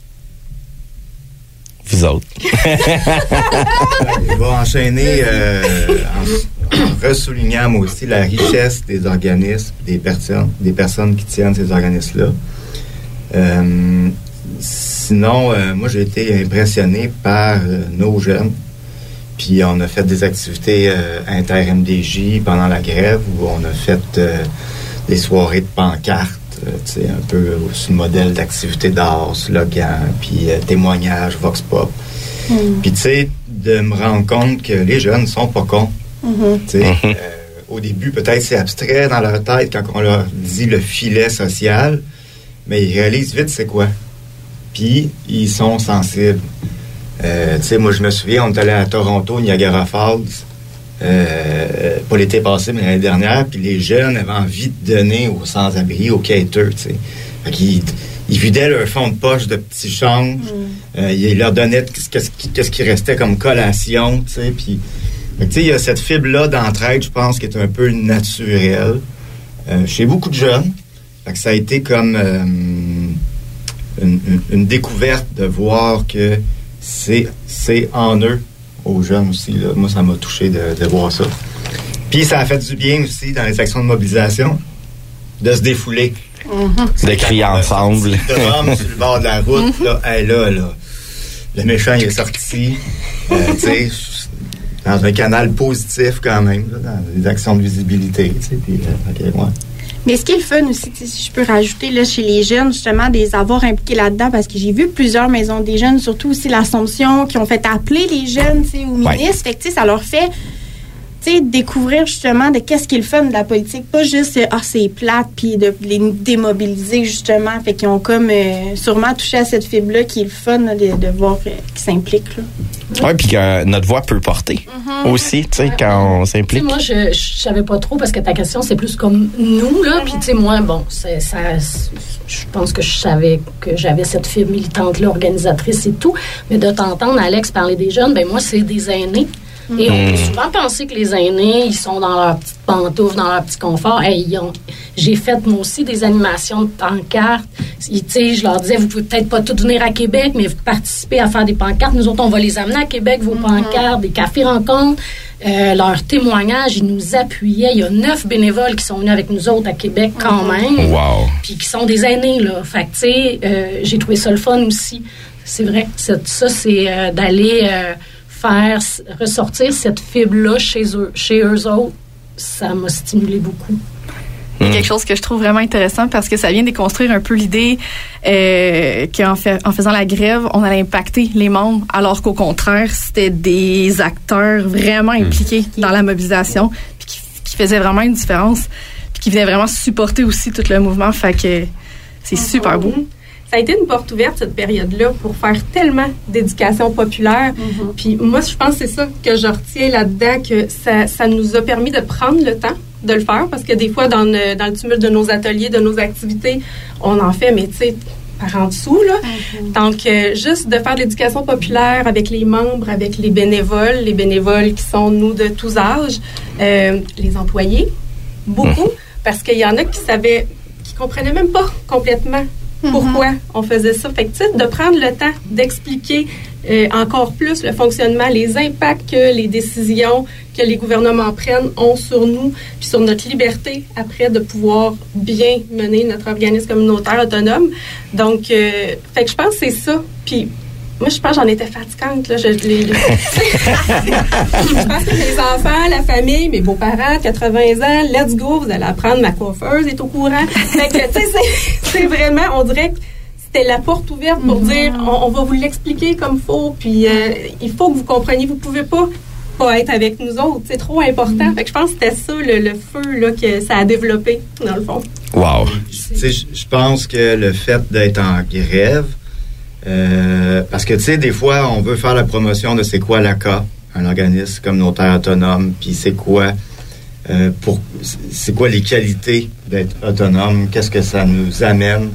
Vous autres. Je vais enchaîner euh, en, en ressoulignant, moi aussi, la richesse des organismes, des personnes, des personnes qui tiennent ces organismes-là. Euh, Sinon, euh, moi, j'ai été impressionné par euh, nos jeunes. Puis, on a fait des activités euh, inter-M D J pendant la grève, où on a fait euh, des soirées de pancartes, euh, tu sais, un peu sur le modèle d'activité d'art, slogan, puis euh, témoignages, vox pop. Mm. Puis, tu sais, de me rendre compte que les jeunes sont pas cons. Mm-hmm. Tu sais, mm-hmm. euh, au début, peut-être c'est abstrait dans leur tête quand on leur dit le filet social, mais ils réalisent vite c'est quoi. Puis, ils sont sensibles. Euh, tu sais, moi, je me souviens, on est allé à Toronto, Niagara Falls, euh, pas l'été passé, mais l'année dernière, puis les jeunes avaient envie de donner aux sans-abri, aux quêteurs, tu sais. Fait qu'ils ils vidaient leur fond de poche de petits changes, mm. euh, ils leur donnaient qu'est-ce qui, qu'est-ce qui restait comme collation, tu sais, puis... tu sais, il y a cette fibre-là d'entraide, je pense, qui est un peu naturelle. Euh, chez beaucoup de jeunes, fait que ça a été comme... Euh, Une, une, une découverte de voir que c'est, c'est en eux, aux jeunes aussi. Là. Moi, ça m'a touché de, de voir ça. Puis, ça a fait du bien aussi, dans les actions de mobilisation, de se défouler. Mm-hmm. De crier ensemble. De l'homme sur le bord de la route, mm-hmm. là, hey, là, là, le méchant, il est sorti, euh, tu sais, dans un canal positif quand même, là, dans les actions de visibilité, tu sais, puis, euh, ok, ouais. Mais ce qui est le fun aussi, si je peux rajouter là, chez les jeunes, justement, des avoirs impliqués là-dedans, parce que j'ai vu plusieurs maisons des jeunes, surtout aussi l'Assomption, qui ont fait appeler les jeunes au ministre. Ouais. Fait que ça leur fait tu sais, découvrir justement de qu'est-ce qui est le fun de la politique. Pas juste, euh, ah, c'est plate, puis de les démobiliser, justement. Fait qu'ils ont comme euh, sûrement touché à cette fibre-là qui est le fun là, de, de voir euh, qu'ils s'impliquent, là. Oui, puis que notre voix peut porter mm-hmm. aussi, tu sais, ouais. quand on s'implique. Moi, je, je savais pas trop parce que ta question, c'est plus comme nous, là. Puis, tu sais, moi, bon, c'est, ça, c'est, je pense que je savais que j'avais cette fibre militante-là, organisatrice et tout. Mais de t'entendre, Alex, parler des jeunes, ben moi, c'est des aînés. Et on peut souvent penser que les aînés, ils sont dans leur petite pantoufle, dans leur petit confort. Hey, ils ont, j'ai fait, moi aussi, des animations de pancartes. Tu sais, je leur disais, vous pouvez peut-être pas tout venir à Québec, mais vous participez à faire des pancartes. Nous autres, on va les amener à Québec, vos mm-hmm. pancartes, des cafés-rencontres. Euh, leurs témoignages, ils nous appuyaient. Il y a neuf bénévoles qui sont venus avec nous autres à Québec quand même. Wow. Puis qui sont des aînés, là. Fait que, tu sais, euh, j'ai trouvé ça le fun aussi. C'est vrai. C'est, ça, c'est euh, d'aller... Euh, faire ressortir cette fibre-là chez eux, chez eux autres, ça m'a stimulé beaucoup. Il y a quelque chose que je trouve vraiment intéressant parce que ça vient déconstruire un peu l'idée euh, qu'en fait, en faisant la grève, on allait impacter les membres, alors qu'au contraire, c'était des acteurs vraiment impliqués mmh. dans la mobilisation, puis qui, qui faisaient vraiment une différence, puis qui venaient vraiment supporter aussi tout le mouvement. Fait que c'est mmh. super beau. Ça a été une porte ouverte, cette période-là, pour faire tellement d'éducation populaire. Mm-hmm. Puis moi, je pense que c'est ça que je retiens là-dedans, que ça, ça nous a permis de prendre le temps de le faire, parce que des fois, dans le, dans le tumulte de nos ateliers, de nos activités, on en fait, mais tu sais, par en dessous, là. Mm-hmm. Donc, euh, juste de faire de l'éducation populaire avec les membres, avec les bénévoles, les bénévoles qui sont, nous, de tous âges, euh, les employés, beaucoup, mm-hmm. parce qu'il y en a qui savaient, qui comprenaient même pas complètement pourquoi mm-hmm. on faisait ça. Fait que, tu sais, de prendre le temps d'expliquer euh, encore plus le fonctionnement, les impacts que les décisions que les gouvernements prennent ont sur nous, puis sur notre liberté, après, de pouvoir bien mener notre organisme communautaire autonome. Donc, euh, fait que je pense que c'est ça. Puis, moi, je pense que j'en étais fatigante, là. Je, les, les... je pense que les enfants, la famille, mes beaux-parents, quatre-vingts ans, let's go, vous allez apprendre, ma coiffeuse est au courant. Fait que, tu sais, c'est, c'est vraiment, on dirait que c'était la porte ouverte pour mm-hmm. dire, on, on va vous l'expliquer comme il faut, puis euh, il faut que vous compreniez, vous pouvez pas pas être avec nous autres, c'est trop important. Mm-hmm. Fait que je pense que c'était ça, le, le feu, là, que ça a développé, dans le fond. Wow! Tu sais, je pense que le fait d'être en grève, Euh, parce que, tu sais, des fois, on veut faire la promotion de c'est quoi l'A C A, un organisme communautaire autonome, puis c'est quoi, euh, pour, c'est quoi les qualités d'être autonome, qu'est-ce que ça nous amène,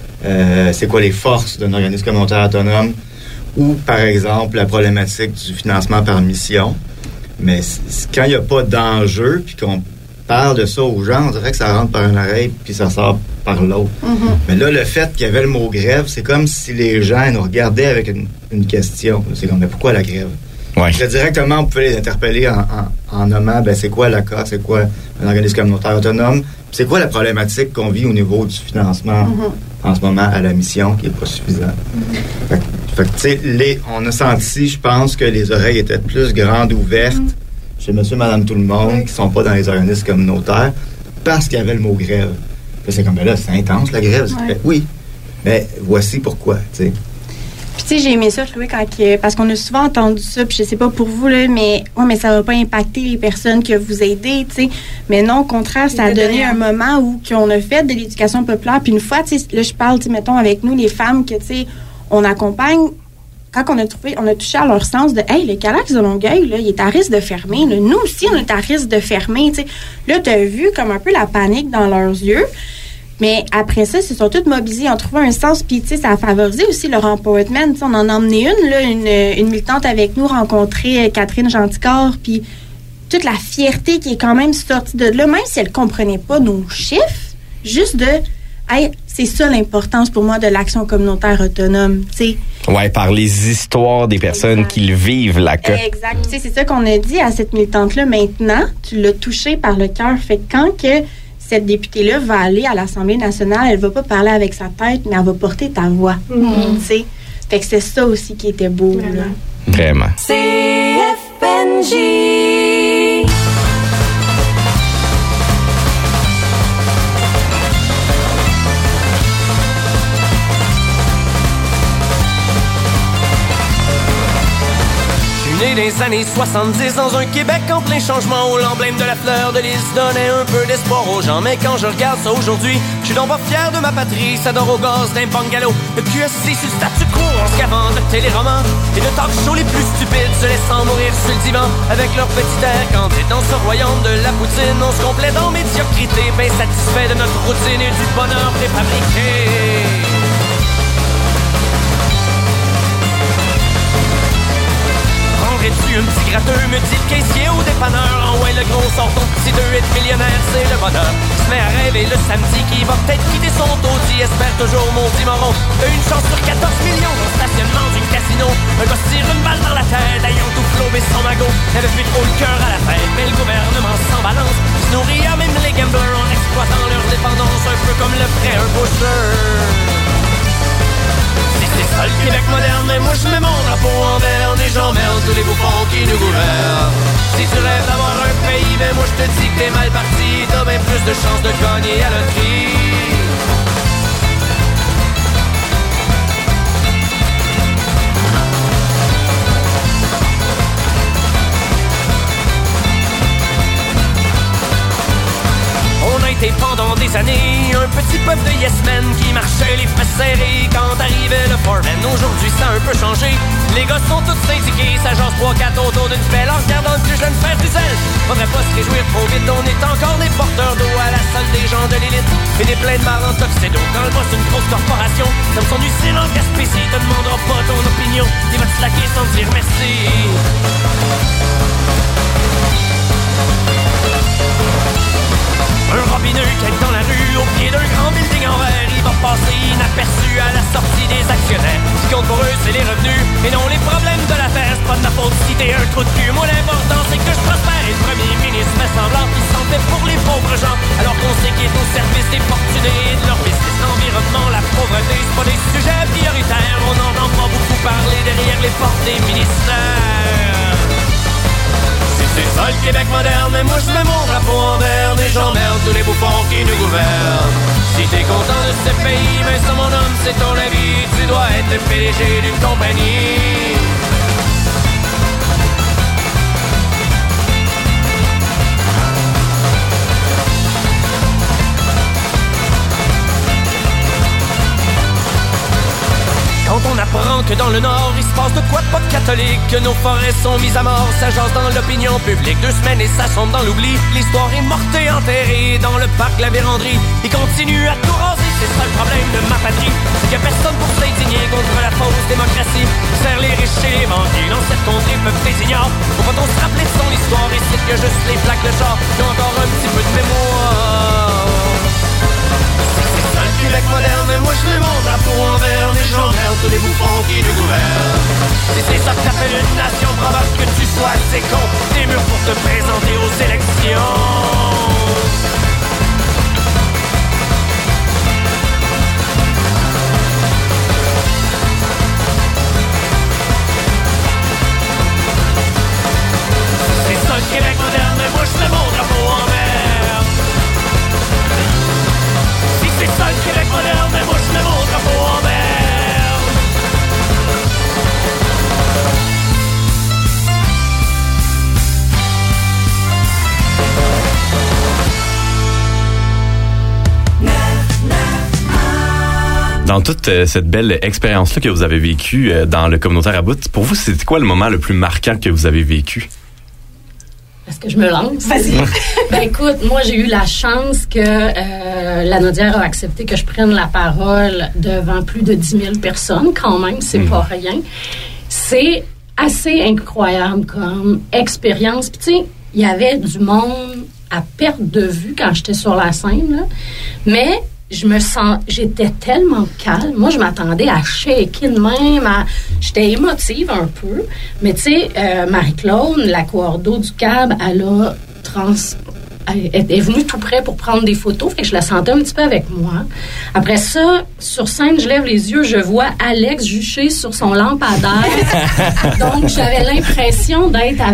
euh, c'est quoi les forces d'un organisme communautaire autonome, ou, par exemple, la problématique du financement par mission. Mais quand il n'y a pas d'enjeu, puis qu'on parle de ça aux gens, on dirait que ça rentre par une oreille puis ça sort par l'autre. Mm-hmm. Mais là, le fait qu'il y avait le mot grève, c'est comme si les gens nous regardaient avec une, une question. C'est comme, mais pourquoi la grève? Ouais. Là, directement, on pouvait les interpeller en, en, en nommant, ben, c'est quoi l'A C A, c'est quoi un organisme communautaire autonome, c'est quoi la problématique qu'on vit au niveau du financement mm-hmm. en ce moment à la mission qui n'est pas suffisant. Mm-hmm. Fait, fait que, tu sais, les, on a senti, je pense, que les oreilles étaient plus grandes ouvertes mm-hmm. chez monsieur, madame, tout le monde, oui. qui sont pas dans les organismes communautaires, parce qu'il y avait le mot grève. Puis c'est comme, ben là, c'est intense, la grève. Ouais. Fait, oui, mais voici pourquoi, tu sais. Puis tu sais, j'ai aimé ça, Chloé, quand que, parce qu'on a souvent entendu ça, puis je sais pas pour vous, là, mais ouais, mais ça va pas impacter les personnes que vous aidez, tu sais. Mais non, au contraire, ça a donné un moment où qu'on a fait de l'éducation populaire. Puis une fois, tu sais, là, je parle, tu sais, mettons, avec nous, les femmes, que, tu sais, on accompagne. Quand on a trouvé, on a touché à leur sens de, hey, le Calax de Longueuil, là, il est à risque de fermer. Là. Nous aussi, on est à risque de fermer. Tu sais. Là, tu as vu comme un peu la panique dans leurs yeux. Mais après ça, ils se sont tous mobilisés, ils ont trouvé un sens. Puis, tu sais, ça a favorisé aussi leur empowerment. On en a emmené une, là, une, une militante avec nous, rencontrer Catherine Genticor. Puis, toute la fierté qui est quand même sortie de là, même si elle ne comprenait pas nos chiffres, juste de, hey, c'est ça l'importance pour moi de l'action communautaire autonome, tu sais. Ouais, par les histoires des personnes exact. Qui le vivent, l'A C A. Exact. Tu sais, c'est ça qu'on a dit à cette militante-là. Maintenant, tu l'as touchée par le cœur. Fait que quand que cette députée-là va aller à l'Assemblée nationale, elle va pas parler avec sa tête, mais elle va porter ta voix, mm-hmm. tu sais. Fait que c'est ça aussi qui était beau, Vraiment. Là. Vraiment. C F N J Je suis né passé des années soixante-dix dans un Québec en plein changement où l'emblème de la fleur de lys donnait un peu d'espoir aux gens. Mais quand je regarde ça aujourd'hui, je suis donc pas fier de ma patrie. Ça dort au gaz d'un bungalow, le cul assis sur le statu quo en se gavant de téléromans et de talk shows les plus stupides se laissant mourir sur le divan avec leur petit air candide. Dans ce royaume de la poutine, on se complaît en médiocrité, ben satisfait de notre routine et du bonheur préfabriqué. Prendrais-tu un petit gratteux, me dit le caissier au dépanneur. En ouais, le gros sort ton petit deux et millionnaire, c'est le bonheur. Se met à rêver le samedi qui va peut-être quitter son taudis. Espère toujours mon petit moron. T'as une chance sur quatorze millions dans le stationnement du casino. Un gars se tire une balle dans la tête, ayant tout flobé son magot. N'avait plus trop le cœur à la fête, mais le gouvernement s'en balance. Il se nourrit à même les gamblers en exploitant leur dépendance, un peu comme le ferait un pusher. C'est ça le Québec moderne, mais moi je mets mon drapeau en berne et j'emmerde tous les bouffons qui nous gouvernent. Si tu rêves d'avoir un pays, ben moi je te dis que t'es mal parti, t'as bien plus de chances de gagner à la loterie. Pendant des années, un petit peuple de yes men qui marchait les fesses serrées quand arrivait le foreman. Aujourd'hui ça a un peu changé, les gars sont tous syndiqués, ça jase trois quatre autour d'une pelle en regardant le plus jeune faire du zèle. Faudrait pas se réjouir trop vite, on est encore des porteurs d'eau à la salle des gens de l'élite et des pleins de marre en tuxedo. Dans le boss une grosse corporation, comme son usine en Gaspésie, te demandera pas ton opinion, il va te slacker sans te dire merci. Un robineux qui est dans la rue, au pied d'un grand building en verre, il va passer inaperçu à la sortie des actionnaires. Ce qui compte pour eux, c'est les revenus, et non les problèmes de la terre. C'est pas de ma faute si t'es un trou de cul. Moi, l'important, c'est que je prospère. Et le premier ministre fait semblant qu'il s'en fait pour les pauvres gens, alors qu'on sait qu'il est au service des fortunés et de leur business. L'environnement, la pauvreté, c'est pas des sujets prioritaires. On n'entend pas beaucoup parler derrière les portes des ministères. C'est ça le Québec moderne, mais moi je mets mon drapeau en berne et j'emmerde tous les bouffons qui nous gouvernent. Si t'es content de ce pays, mais ça mon homme, c'est ton avis, tu dois être le P D G d'une compagnie. Quand on apprend que dans le Nord, il se passe de quoi de pas de catholique, que nos forêts sont mises à mort, ça jase dans l'opinion publique. Deux semaines et ça sombre dans l'oubli, l'histoire est morte et enterrée dans le parc La Vérandrie. Il continue à tout raser, c'est ça le problème de ma patrie, c'est qu'il y a personne pour s'indigner contre la fausse démocratie. Serre les riches et les banquiers, dans cette contrée peuple des ignorants. Pourquoi on se rappeler de son histoire et c'est que juste les plaques de char qui ont encore un petit peu de mémoire. Québec moderne, mais moi je mets mon drapeau en berne et j'emmerde tous les bouffons qui nous gouvernent. Si c'est ça que t'appelles une nation, probable que tu sois assez con, des murs pour te présenter aux élections. C'est ça le Québec moderne, mais moi je mets mon drapeau en berne. C'est ça le Québec moderne, mais moi je mets mon drapeau en berne. Dans toute euh, cette belle expérience-là que vous avez vécue euh, dans le communautaire à bout, pour vous, c'était quoi le moment le plus marquant que vous avez vécu? Est-ce que je me lance? Vas-y. Ben écoute, moi j'ai eu la chance que euh, la Naudière a accepté que je prenne la parole devant plus de dix mille personnes, quand même, c'est mmh. pas rien. C'est assez incroyable comme expérience. Puis tu sais, il y avait du monde à perte de vue quand j'étais sur la scène, là. Mais je me sens, j'étais tellement calme. Moi, je m'attendais à shaker de même. À, j'étais émotive un peu. Mais tu sais, euh, Marie-Claude, la coordo du C A B, elle a trans... Elle est venue tout près pour prendre des photos, fait que je la sentais un petit peu avec moi. Après ça, sur scène, je lève les yeux, je vois Alex juché sur son lampadaire. Donc, j'avais l'impression d'être avec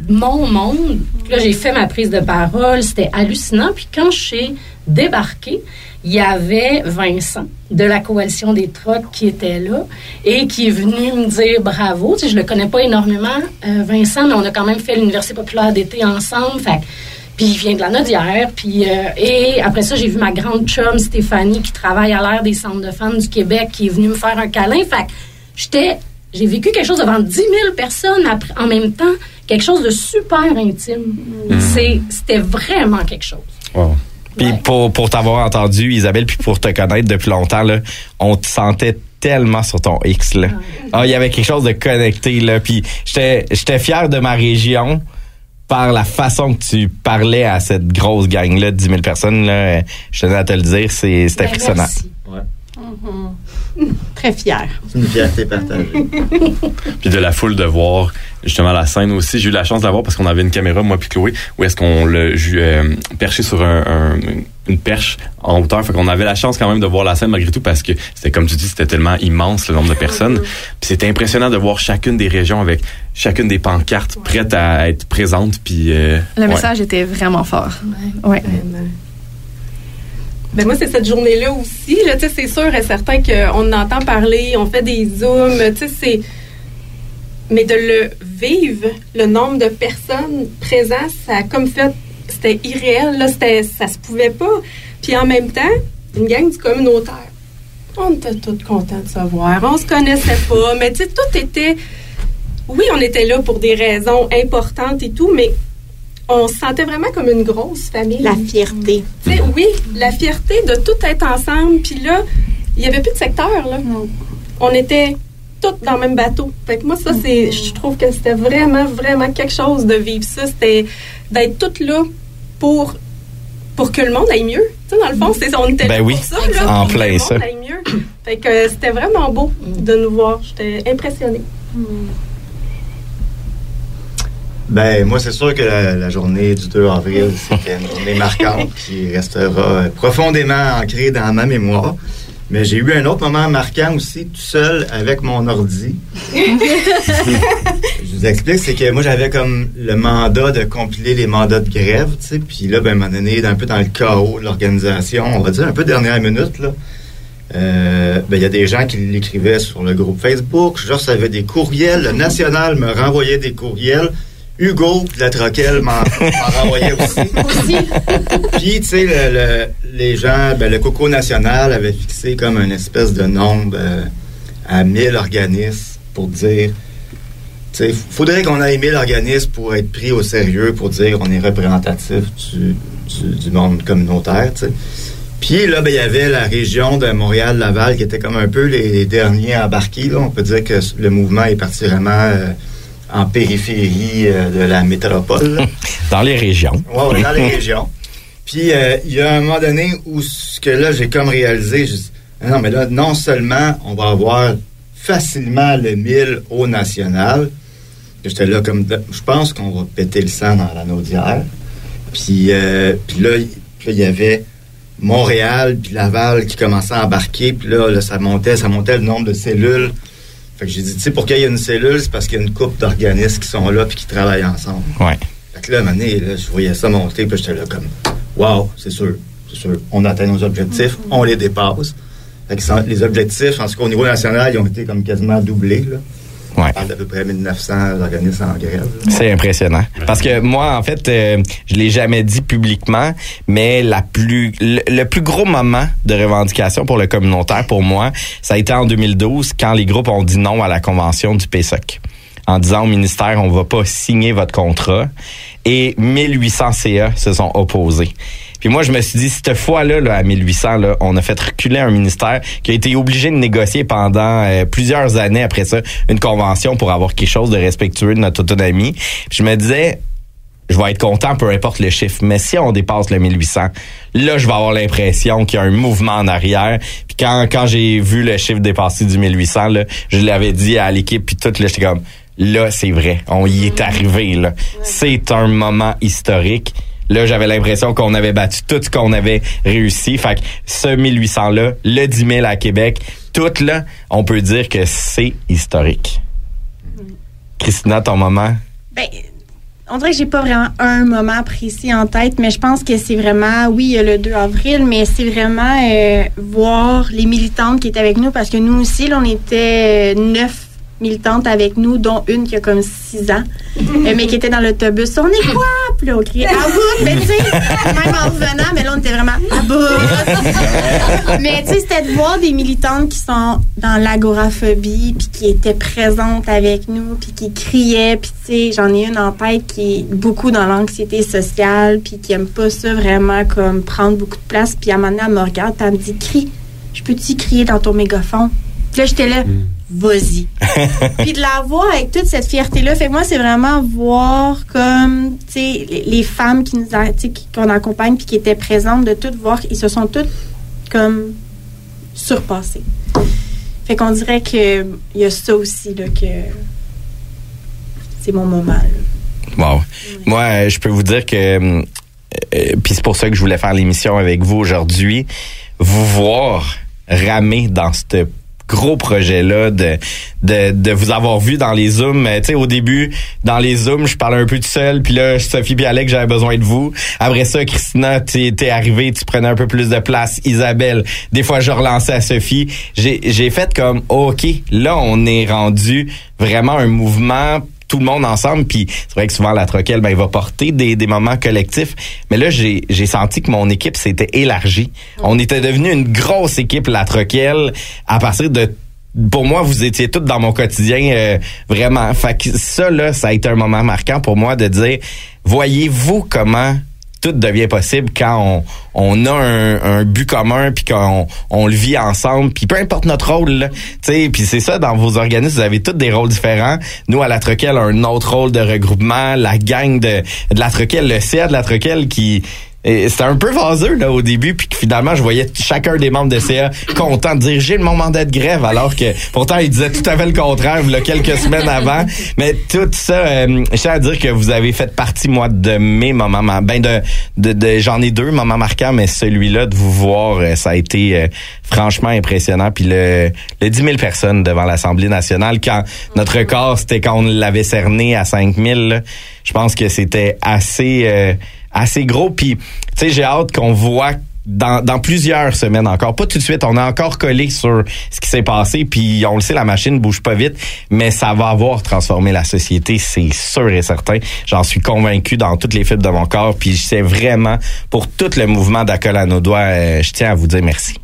mon monde. Puis là, j'ai fait ma prise de parole. C'était hallucinant. Puis quand j'ai débarqué, il y avait Vincent de la Coalition des Trocs qui était là et qui est venu me dire bravo. Tu sais, je le connais pas énormément, euh, Vincent, mais on a quand même fait l'Université populaire d'été ensemble. Fait puis il vient de la Nodière. Puis, euh, et après ça, j'ai vu ma grande chum Stéphanie qui travaille à l'Aire des centres de femmes du Québec qui est venue me faire un câlin. Fait que j'étais, j'ai vécu quelque chose devant dix mille personnes après, en même temps, quelque chose de super intime. Mm. C'est, c'était vraiment quelque chose. Wow. Puis ouais. pour, pour t'avoir entendu, Isabelle, puis pour te connaître depuis longtemps, là, on te sentait tellement sur ton X. Là. Ouais. Ah, il y avait quelque chose de connecté. Là, puis j'étais, j'étais fier de ma région par la façon que tu parlais à cette grosse gang-là de dix mille personnes. Là, je tenais à te le dire, c'est, c'est ben impressionnant. Merci. Ouais. Mm-hmm. Très fier. C'est une fierté partagée. Puis de la foule de voir justement la scène aussi. J'ai eu la chance de la voir parce qu'on avait une caméra, moi puis Chloé, où est-ce qu'on l'a euh, perché sur un, un, une perche en hauteur. Fait qu'on avait la chance quand même de voir la scène malgré tout parce que c'était, comme tu dis, c'était tellement immense le nombre de personnes. Puis c'était impressionnant de voir chacune des régions avec chacune des pancartes ouais. prêtes à être présentes. Puis euh, le ouais. message était vraiment fort. Ouais. ouais. Ben moi, c'est cette journée-là aussi. Là, c'est sûr et certain qu'on entend parler, on fait des zooms. C'est... Mais de le vivre, le nombre de personnes présentes, ça a comme fait... C'était irréel, là, c'était, ça se pouvait pas. Puis en même temps, une gang du communautaire. On était tous contents de se voir. On se connaissait pas, mais tu sais, tout était... Oui, on était là pour des raisons importantes et tout, mais... on se sentait vraiment comme une grosse famille. La fierté. T'sais, oui, la fierté de tout être ensemble. Puis là, il n'y avait plus de secteur. Là. Mm. On était tous dans le même bateau. Fait que moi, ça, c'est, je trouve que c'était vraiment, vraiment quelque chose de vivre ça. C'était d'être toutes là pour, pour que le monde aille mieux. T'sais, dans le fond, c'est, on était ben là oui, pour ça. Là, en pour plein que le ça. monde aille mieux. Fait que c'était vraiment beau de nous voir. J'étais impressionnée. Mm. Ben, moi, c'est sûr que la, la journée du deux avril, c'était une journée marquante qui restera profondément ancrée dans ma mémoire. Mais j'ai eu un autre moment marquant aussi, tout seul, avec mon ordi. Je vous explique, c'est que moi, j'avais comme le mandat de compiler les mandats de grève, tu sais. Puis là, ben, à un moment donné, un peu dans le chaos de l'organisation, on va dire un peu dernière minute, là. Euh, ben, il y a des gens qui l'écrivaient sur le groupe Facebook. Je recevais des courriels. Le National me renvoyait des courriels. Hugo de la Troquelle m'en, m'en renvoyait aussi. aussi. Puis, tu sais, le, le, les gens, ben, le Coco National avait fixé comme une espèce de nombre euh, à mille organismes pour dire, tu sais, faudrait qu'on ait mille organismes pour être pris au sérieux, pour dire on est représentatif du, du, du monde communautaire, tu sais. Puis là, ben, il y avait la région de Montréal-Laval qui était comme un peu les, les derniers embarqués, là. On peut dire que le mouvement est parti vraiment... Euh, en périphérie euh, de la métropole. Dans les régions. Oui, ouais, dans les régions. Puis, il euh, y a un moment donné où ce que là, j'ai comme réalisé, je dis, non, mais là, non seulement on va avoir facilement le mille au national, j'étais là comme, je pense qu'on va péter le sang dans la Naudière. Puis, euh, puis là, il y avait Montréal puis Laval qui commençaient à embarquer. Puis là, là, ça montait, ça montait le nombre de cellules. Fait que j'ai dit, tu sais, pour qu'il y ait une cellule, c'est parce qu'il y a une couple d'organismes qui sont là puis qui travaillent ensemble. Ouais. Fait que là, à un moment donné, là, je voyais ça monter, puis j'étais là comme, wow, c'est sûr, c'est sûr, on atteint nos objectifs, mm-hmm. on les dépasse. Fait que les objectifs, en tout cas au niveau national, ils ont été comme quasiment doublés, là. Ouais. On parle d'à peu près mille neuf cents organismes en grève. Là. C'est impressionnant. Parce que moi, en fait, euh, je l'ai jamais dit publiquement, mais la plus, le, le plus gros moment de revendication pour le communautaire, pour moi, ça a été en deux mille douze, quand les groupes ont dit non à la convention du P S O C. En disant au ministère, on va pas signer votre contrat. Et mille huit cents C A se sont opposés. Puis moi, je me suis dit, cette fois-là, là, à mille huit cents, là, on a fait reculer un ministère qui a été obligé de négocier pendant euh, plusieurs années après ça une convention pour avoir quelque chose de respectueux de notre autonomie. Puis je me disais, je vais être content, peu importe le chiffre. Mais si on dépasse le mille huit cents, là, je vais avoir l'impression qu'il y a un mouvement en arrière. Puis quand, quand j'ai vu le chiffre dépasser du mille huit cents, là, je l'avais dit à l'équipe, puis tout, là, j'étais comme, là, c'est vrai, on y est arrivé, là. C'est un moment historique. Là, j'avais l'impression qu'on avait battu tout ce qu'on avait réussi. Fait que ce mille huit cents-là, le dix mille à Québec, tout là, on peut dire que c'est historique. Mm. Christina, ton moment? Ben, on dirait que j'ai pas vraiment un moment précis en tête, mais je pense que c'est vraiment, oui, il y a le deux avril, mais c'est vraiment euh, voir les militantes qui étaient avec nous, parce que nous aussi, là, on était neuf militantes avec nous, dont une qui a comme six ans, euh, mais qui était dans l'autobus. On est quoi? Puis là, on criait à bout. Mais tu sais, même en revenant, mais là, on était vraiment à bout. Mais tu sais, c'était de voir des militantes qui sont dans l'agoraphobie, puis qui étaient présentes avec nous, puis qui criaient. Puis tu sais, j'en ai une en tête qui est beaucoup dans l'anxiété sociale, puis qui aime pas ça vraiment comme prendre beaucoup de place. Puis à un moment donné, elle me regarde, puis elle me dit, crie, je peux-tu crier dans ton mégaphone? Puis là, j'étais là, vas-y. Puis de la voir avec toute cette fierté-là, fait que moi, c'est vraiment voir comme, tu sais, les, les femmes qui nous a, tu sais, qu'on accompagne puis qui étaient présentes, de toutes voir, ils se sont toutes comme surpassées. Fait qu'on dirait que il y a ça aussi, là, que c'est mon moment, là. Wow. Oui. Moi, je peux vous dire que, euh, puis c'est pour ça que je voulais faire l'émission avec vous aujourd'hui, vous voir ramer dans cette gros projet-là, de, de, de vous avoir vu dans les Zooms. Tu sais, au début, dans les Zooms, je parlais un peu tout seul, puis là, Sophie et Alex, j'avais besoin de vous. Après ça, Christina, t'es, t'es arrivée, tu prenais un peu plus de place. Isabelle, des fois, je relançais à Sophie. J'ai, j'ai fait comme, oh, OK, là, on est rendu vraiment un mouvement, tout le monde ensemble, puis c'est vrai que souvent la troquelle, ben il va porter des, des moments collectifs, mais là j'ai j'ai senti que mon équipe s'était élargie. On était devenu une grosse équipe, la troquelle, à partir de, pour moi, vous étiez toutes dans mon quotidien, euh, vraiment. Fait que ça là, ça a été un moment marquant pour moi de dire, voyez-vous comment tout devient possible quand on, on a un, un but commun, puis qu'on on le vit ensemble, puis peu importe notre rôle, là, tu sais, puis c'est ça, dans vos organismes, vous avez tous des rôles différents. Nous, à la Troquelle, un autre rôle de regroupement, la gang de, de la Troquelle, le C A de la Troquelle qui... Et c'était un peu vaseux là au début, puis que finalement je voyais chacun des membres de C A content de dire j'ai mon mandat de grève, alors que pourtant ils disaient tout à fait le contraire il y a quelques semaines avant. Mais tout ça, euh, je tiens à dire que vous avez fait partie moi de mes moments, ben de, de, de j'en ai deux moments marquants, mais celui-là de vous voir, ça a été euh, franchement impressionnant. Puis le, le dix mille personnes devant l'Assemblée nationale, quand notre record c'était quand on l'avait cerné à cinq mille, là, je pense que c'était assez euh, assez gros, puis tu sais, j'ai hâte qu'on voit dans, dans plusieurs semaines encore, pas tout de suite, on a encore collé sur ce qui s'est passé, puis on le sait, la machine bouge pas vite, mais ça va avoir transformé la société, c'est sûr et certain, j'en suis convaincu dans toutes les fibres de mon corps, puis c'est vraiment, pour tout le mouvement d'Accolle à nos doigts, euh, je tiens à vous dire merci.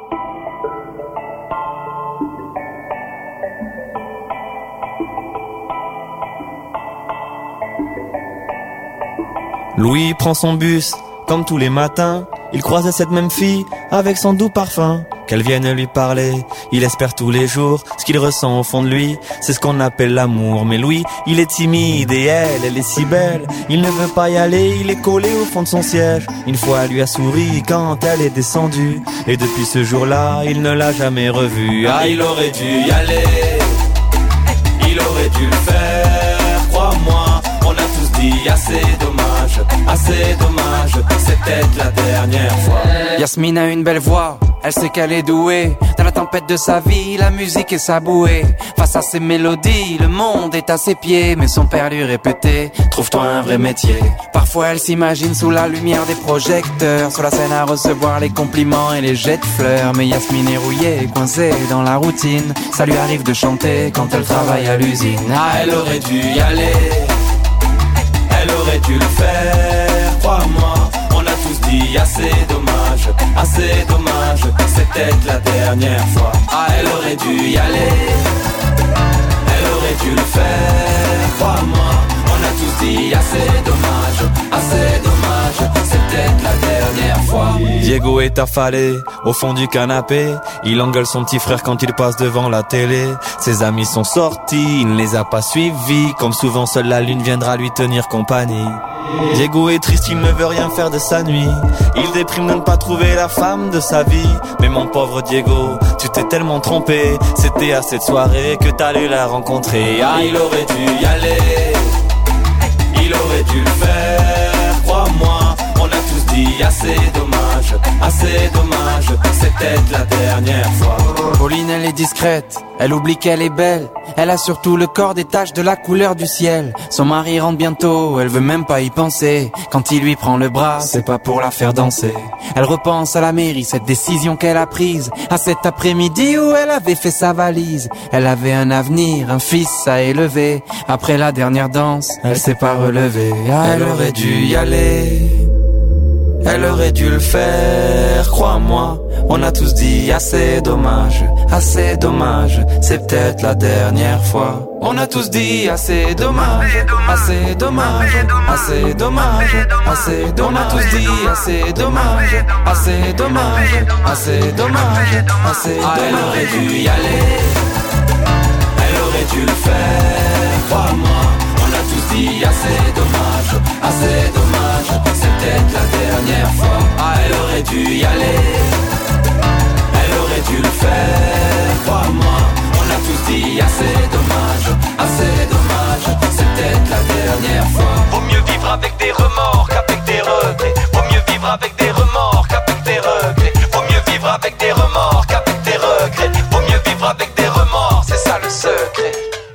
Louis prend son bus, comme tous les matins. Il croise cette même fille, avec son doux parfum. Qu'elle vienne lui parler, il espère tous les jours. Ce qu'il ressent au fond de lui, c'est ce qu'on appelle l'amour. Mais Louis, il est timide et elle, elle est si belle. Il ne veut pas y aller, il est collé au fond de son siège. Une fois, elle lui a souri quand elle est descendue. Et depuis ce jour-là, il ne l'a jamais revue. Ah, il aurait dû y aller, il aurait dû le faire, crois-moi. On a tous dit assez dommage, assez dommage, c'est peut-être la dernière fois. Yasmine a une belle voix, elle sait qu'elle est douée. Dans la tempête de sa vie, la musique est sa bouée. Face à ses mélodies, le monde est à ses pieds. Mais son père lui répétait, trouve-toi un vrai métier. Parfois elle s'imagine sous la lumière des projecteurs, sur la scène à recevoir les compliments et les jets de fleurs. Mais Yasmine est rouillée, coincée dans la routine. Ça lui arrive de chanter quand elle travaille à l'usine. Ah, elle aurait dû y aller, elle aurait dû le faire, crois-moi. On a tous dit assez dommage, assez dommage, c'est peut-être la dernière fois. Ah, elle aurait dû y aller, elle aurait dû le faire, crois-moi. On a tous dit assez dommage, assez dommage, c'est peut-être la dernière fois. Diego est affalé au fond du canapé. Il engueule son petit frère quand il passe devant la télé. Ses amis sont sortis, il ne les a pas suivis. Comme souvent, seule la lune viendra lui tenir compagnie. Diego est triste, il ne veut rien faire de sa nuit. Il déprime de ne pas trouver la femme de sa vie. Mais mon pauvre Diego, tu t'es tellement trompé. C'était à cette soirée que t'allais la rencontrer. Ah, il aurait dû y aller, il aurait dû le faire, crois-moi. On a tous dit dit assez dommage, assez dommage, c'est peut-être la dernière fois. Pauline, elle est discrète, elle oublie qu'elle est belle. Elle a surtout le corps des taches de la couleur du ciel. Son mari rentre bientôt, elle veut même pas y penser. Quand il lui prend le bras, c'est pas pour la faire danser. Elle repense à la mairie, cette décision qu'elle a prise. À cet après-midi où elle avait fait sa valise. Elle avait un avenir, un fils à élever. Après la dernière danse, elle s'est pas relevée. Ah, elle aurait dû y aller. Elle aurait dû le faire, crois-moi. On a tous dit assez dommage, assez dommage, c'est peut-être la dernière fois. On a tous dit assez dommage, assez dommage, assez dommage, assez dommage. On a tous dit assez dommage, assez dommage, assez dommage, assez dommage. Ah, elle aurait dû y aller, elle aurait dû le faire, crois-moi. On a tous dit assez dommage, assez dommage, c'est peut-être la dernière fois. Ah, elle aurait dû y aller, elle aurait dû le faire, crois-moi. On a tous dit assez dommage, assez dommage, c'est peut-être la dernière fois. Vaut mieux vivre avec des remords qu'avec des regrets. Vaut mieux vivre avec des remords qu'avec des regrets. Vaut mieux vivre avec des remords qu'avec des regrets. Vaut mieux vivre avec des remords, c'est ça le secret.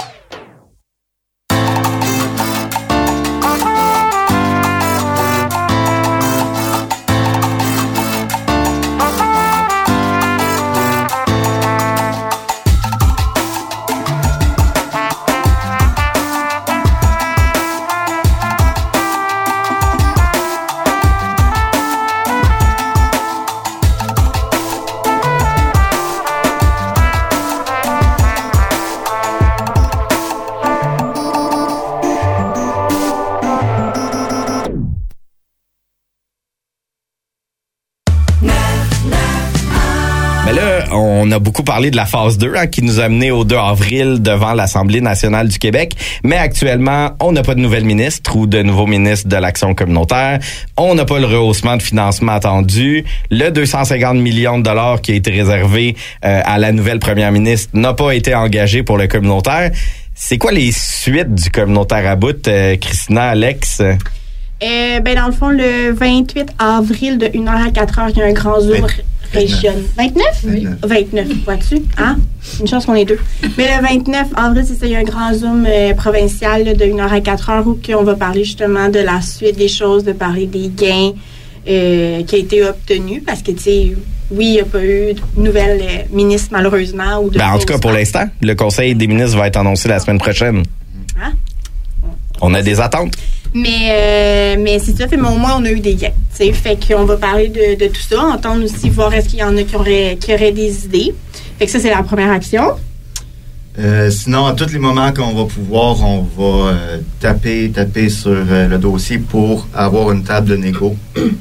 On a beaucoup parlé de la phase deux hein, qui nous a mené au deux avril devant l'Assemblée nationale du Québec. Mais actuellement, on n'a pas de nouvelle ministre ou de nouveau ministre de l'Action communautaire. On n'a pas le rehaussement de financement attendu. Le deux cent cinquante millions de dollars qui a été réservé euh, à la nouvelle première ministre n'a pas été engagé pour le communautaire. C'est quoi les suites du communautaire à bout, euh, Christina, Alex? Euh, ben dans le fond, le vingt-huit avril de une heure à quatre heures, il y a un grand zoom régional. vingt-neuf? Oui. vingt-neuf, vois-tu? Hein? Une chance qu'on est deux. Mais le vingt-neuf avril, c'est ça, il y a un grand zoom euh, provincial là, de une heure à quatre heures où on va parler justement de la suite des choses, de parler des gains euh, qui ont été obtenus parce que, tu sais, oui, il n'y a pas eu de nouvelle euh, ministre, malheureusement. Ou de ben, en tout cas, pour l'instant, le Conseil des ministres va être annoncé la semaine prochaine. Hein? On a des attentes. Mais, euh, mais c'est ça, fait, mais au moins, on a eu des gains. T'sais, fait qu'on va parler de, de tout ça, entendre aussi, voir est-ce qu'il y en a qui auraient, qui auraient des idées. Fait que ça, c'est la première action. Euh, sinon, à tous les moments qu'on va pouvoir, on va euh, taper, taper sur euh, le dossier pour avoir une table de négo.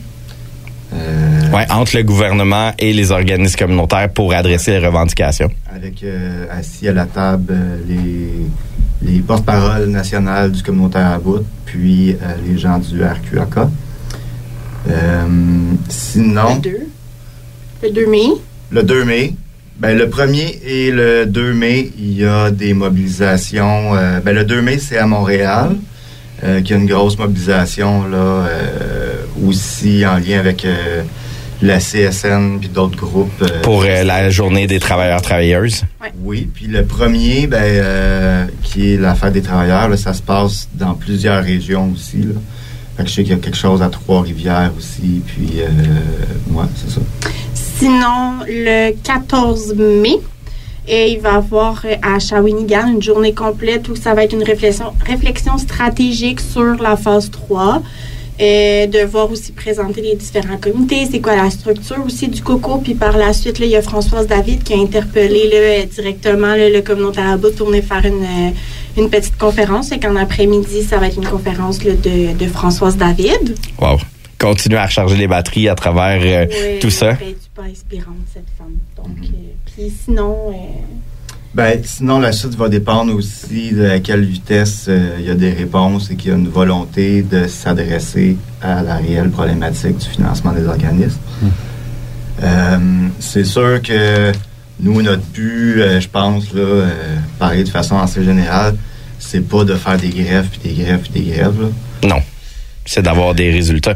Euh, ouais, entre le gouvernement et les organismes communautaires pour adresser les revendications. Avec euh, assis à la table euh, les, les porte-paroles nationales du communautaire à bout, puis euh, les gens du R Q A K. Euh, sinon... Le deux. Le deux mai. Le deux mai. Ben, le premier et le deux mai, il y a des mobilisations. Euh, ben, le deux mai, c'est à Montréal, euh, qui a une grosse mobilisation là, euh, aussi en lien avec euh, la C S N puis d'autres groupes. Euh, Pour euh, la journée des travailleurs-travailleuses. Ouais. Oui, puis le premier, ben, euh, qui est la fête des travailleurs, là, ça se passe dans plusieurs régions aussi. Là. Fait que je sais qu'il y a quelque chose à Trois-Rivières aussi, puis euh, ouais, c'est ça. Sinon, le quatorze mai, et il va y avoir à Shawinigan une journée complète où ça va être une réflexion, réflexion stratégique sur la phase trois. Euh, de voir aussi présenter les différents comités, c'est quoi la structure aussi du COCO, puis par la suite, là, il y a Françoise David qui a interpellé là, directement là, le communautaire à bout pour venir faire une, une petite conférence, et qu'en après-midi, ça va être une conférence là, de, de Françoise David. Wow! Continuer à recharger les batteries à travers euh, oui, tout ça. Elle est super inspirante, cette femme. Donc, mm-hmm. euh, puis sinon... Euh, Ben, sinon, la suite va dépendre aussi de à quelle vitesse euh, il y a des réponses et qu'il y a une volonté de s'adresser à la réelle problématique du financement des organismes. Mmh. Euh, c'est sûr que nous, notre but, euh, je pense, là, euh, parler de façon assez générale, c'est pas de faire des grèves, puis des grèves, puis des grèves. Là. Non. C'est d'avoir des résultats.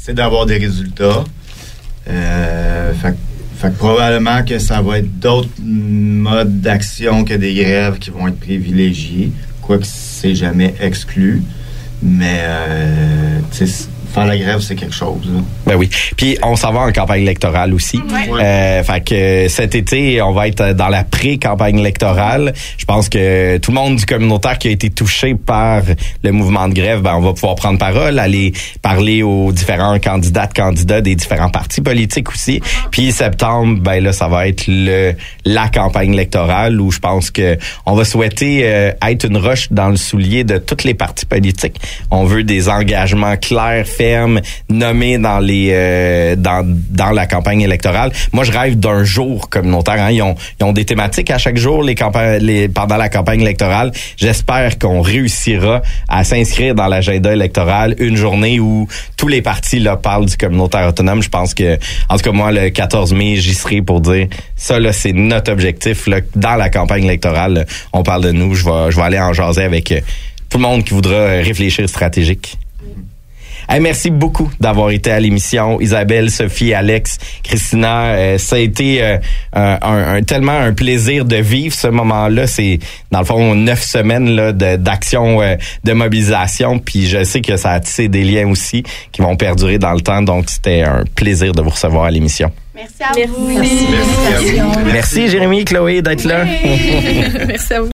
c'est d'avoir des résultats. Euh, fait, fait que probablement que ça va être d'autres modes d'action que des grèves qui vont être privilégiés, quoique c'est jamais exclu. Mais, euh, tu sais, faire la grève, c'est quelque chose. Là. Ben oui. Puis, on s'en va en campagne électorale aussi. Ouais. Euh, fait que cet été, on va être dans la pré-campagne électorale. Je pense que tout le monde du communautaire qui a été touché par le mouvement de grève, ben, on va pouvoir prendre parole, aller parler aux différents candidats, candidats des différents partis politiques aussi. Puis, septembre, ben là, ça va être le la campagne électorale où je pense que on va souhaiter euh, être une roche dans le soulier de tous les partis politiques. On veut des engagements clairs, fermes, nommés dans les euh, dans dans la campagne électorale. Moi, je rêve d'un jour communautaire. Hein. Ils ont ils ont des thématiques à chaque jour les campagnes les pendant la campagne électorale. J'espère qu'on réussira à s'inscrire dans l'agenda électoral une journée où tous les partis là parlent du communautaire autonome. Je pense que en tout cas moi le quatorze mai, j'y serai pour dire ça là c'est notre objectif là dans la campagne électorale. Là, on parle de nous. Je vais je vais aller en jaser avec euh, tout le monde qui voudra réfléchir stratégique. Hey, merci beaucoup d'avoir été à l'émission. Isabelle, Sophie, Alex, Christina, euh, ça a été euh, un, un, tellement un plaisir de vivre ce moment-là. C'est, dans le fond, neuf semaines là, de, d'action, euh, de mobilisation. Puis je sais que ça a tissé des liens aussi qui vont perdurer dans le temps. Donc, c'était un plaisir de vous recevoir à l'émission. Merci à vous. Merci. Merci, Merci Jérémy, Chloé, d'être là. Merci à vous.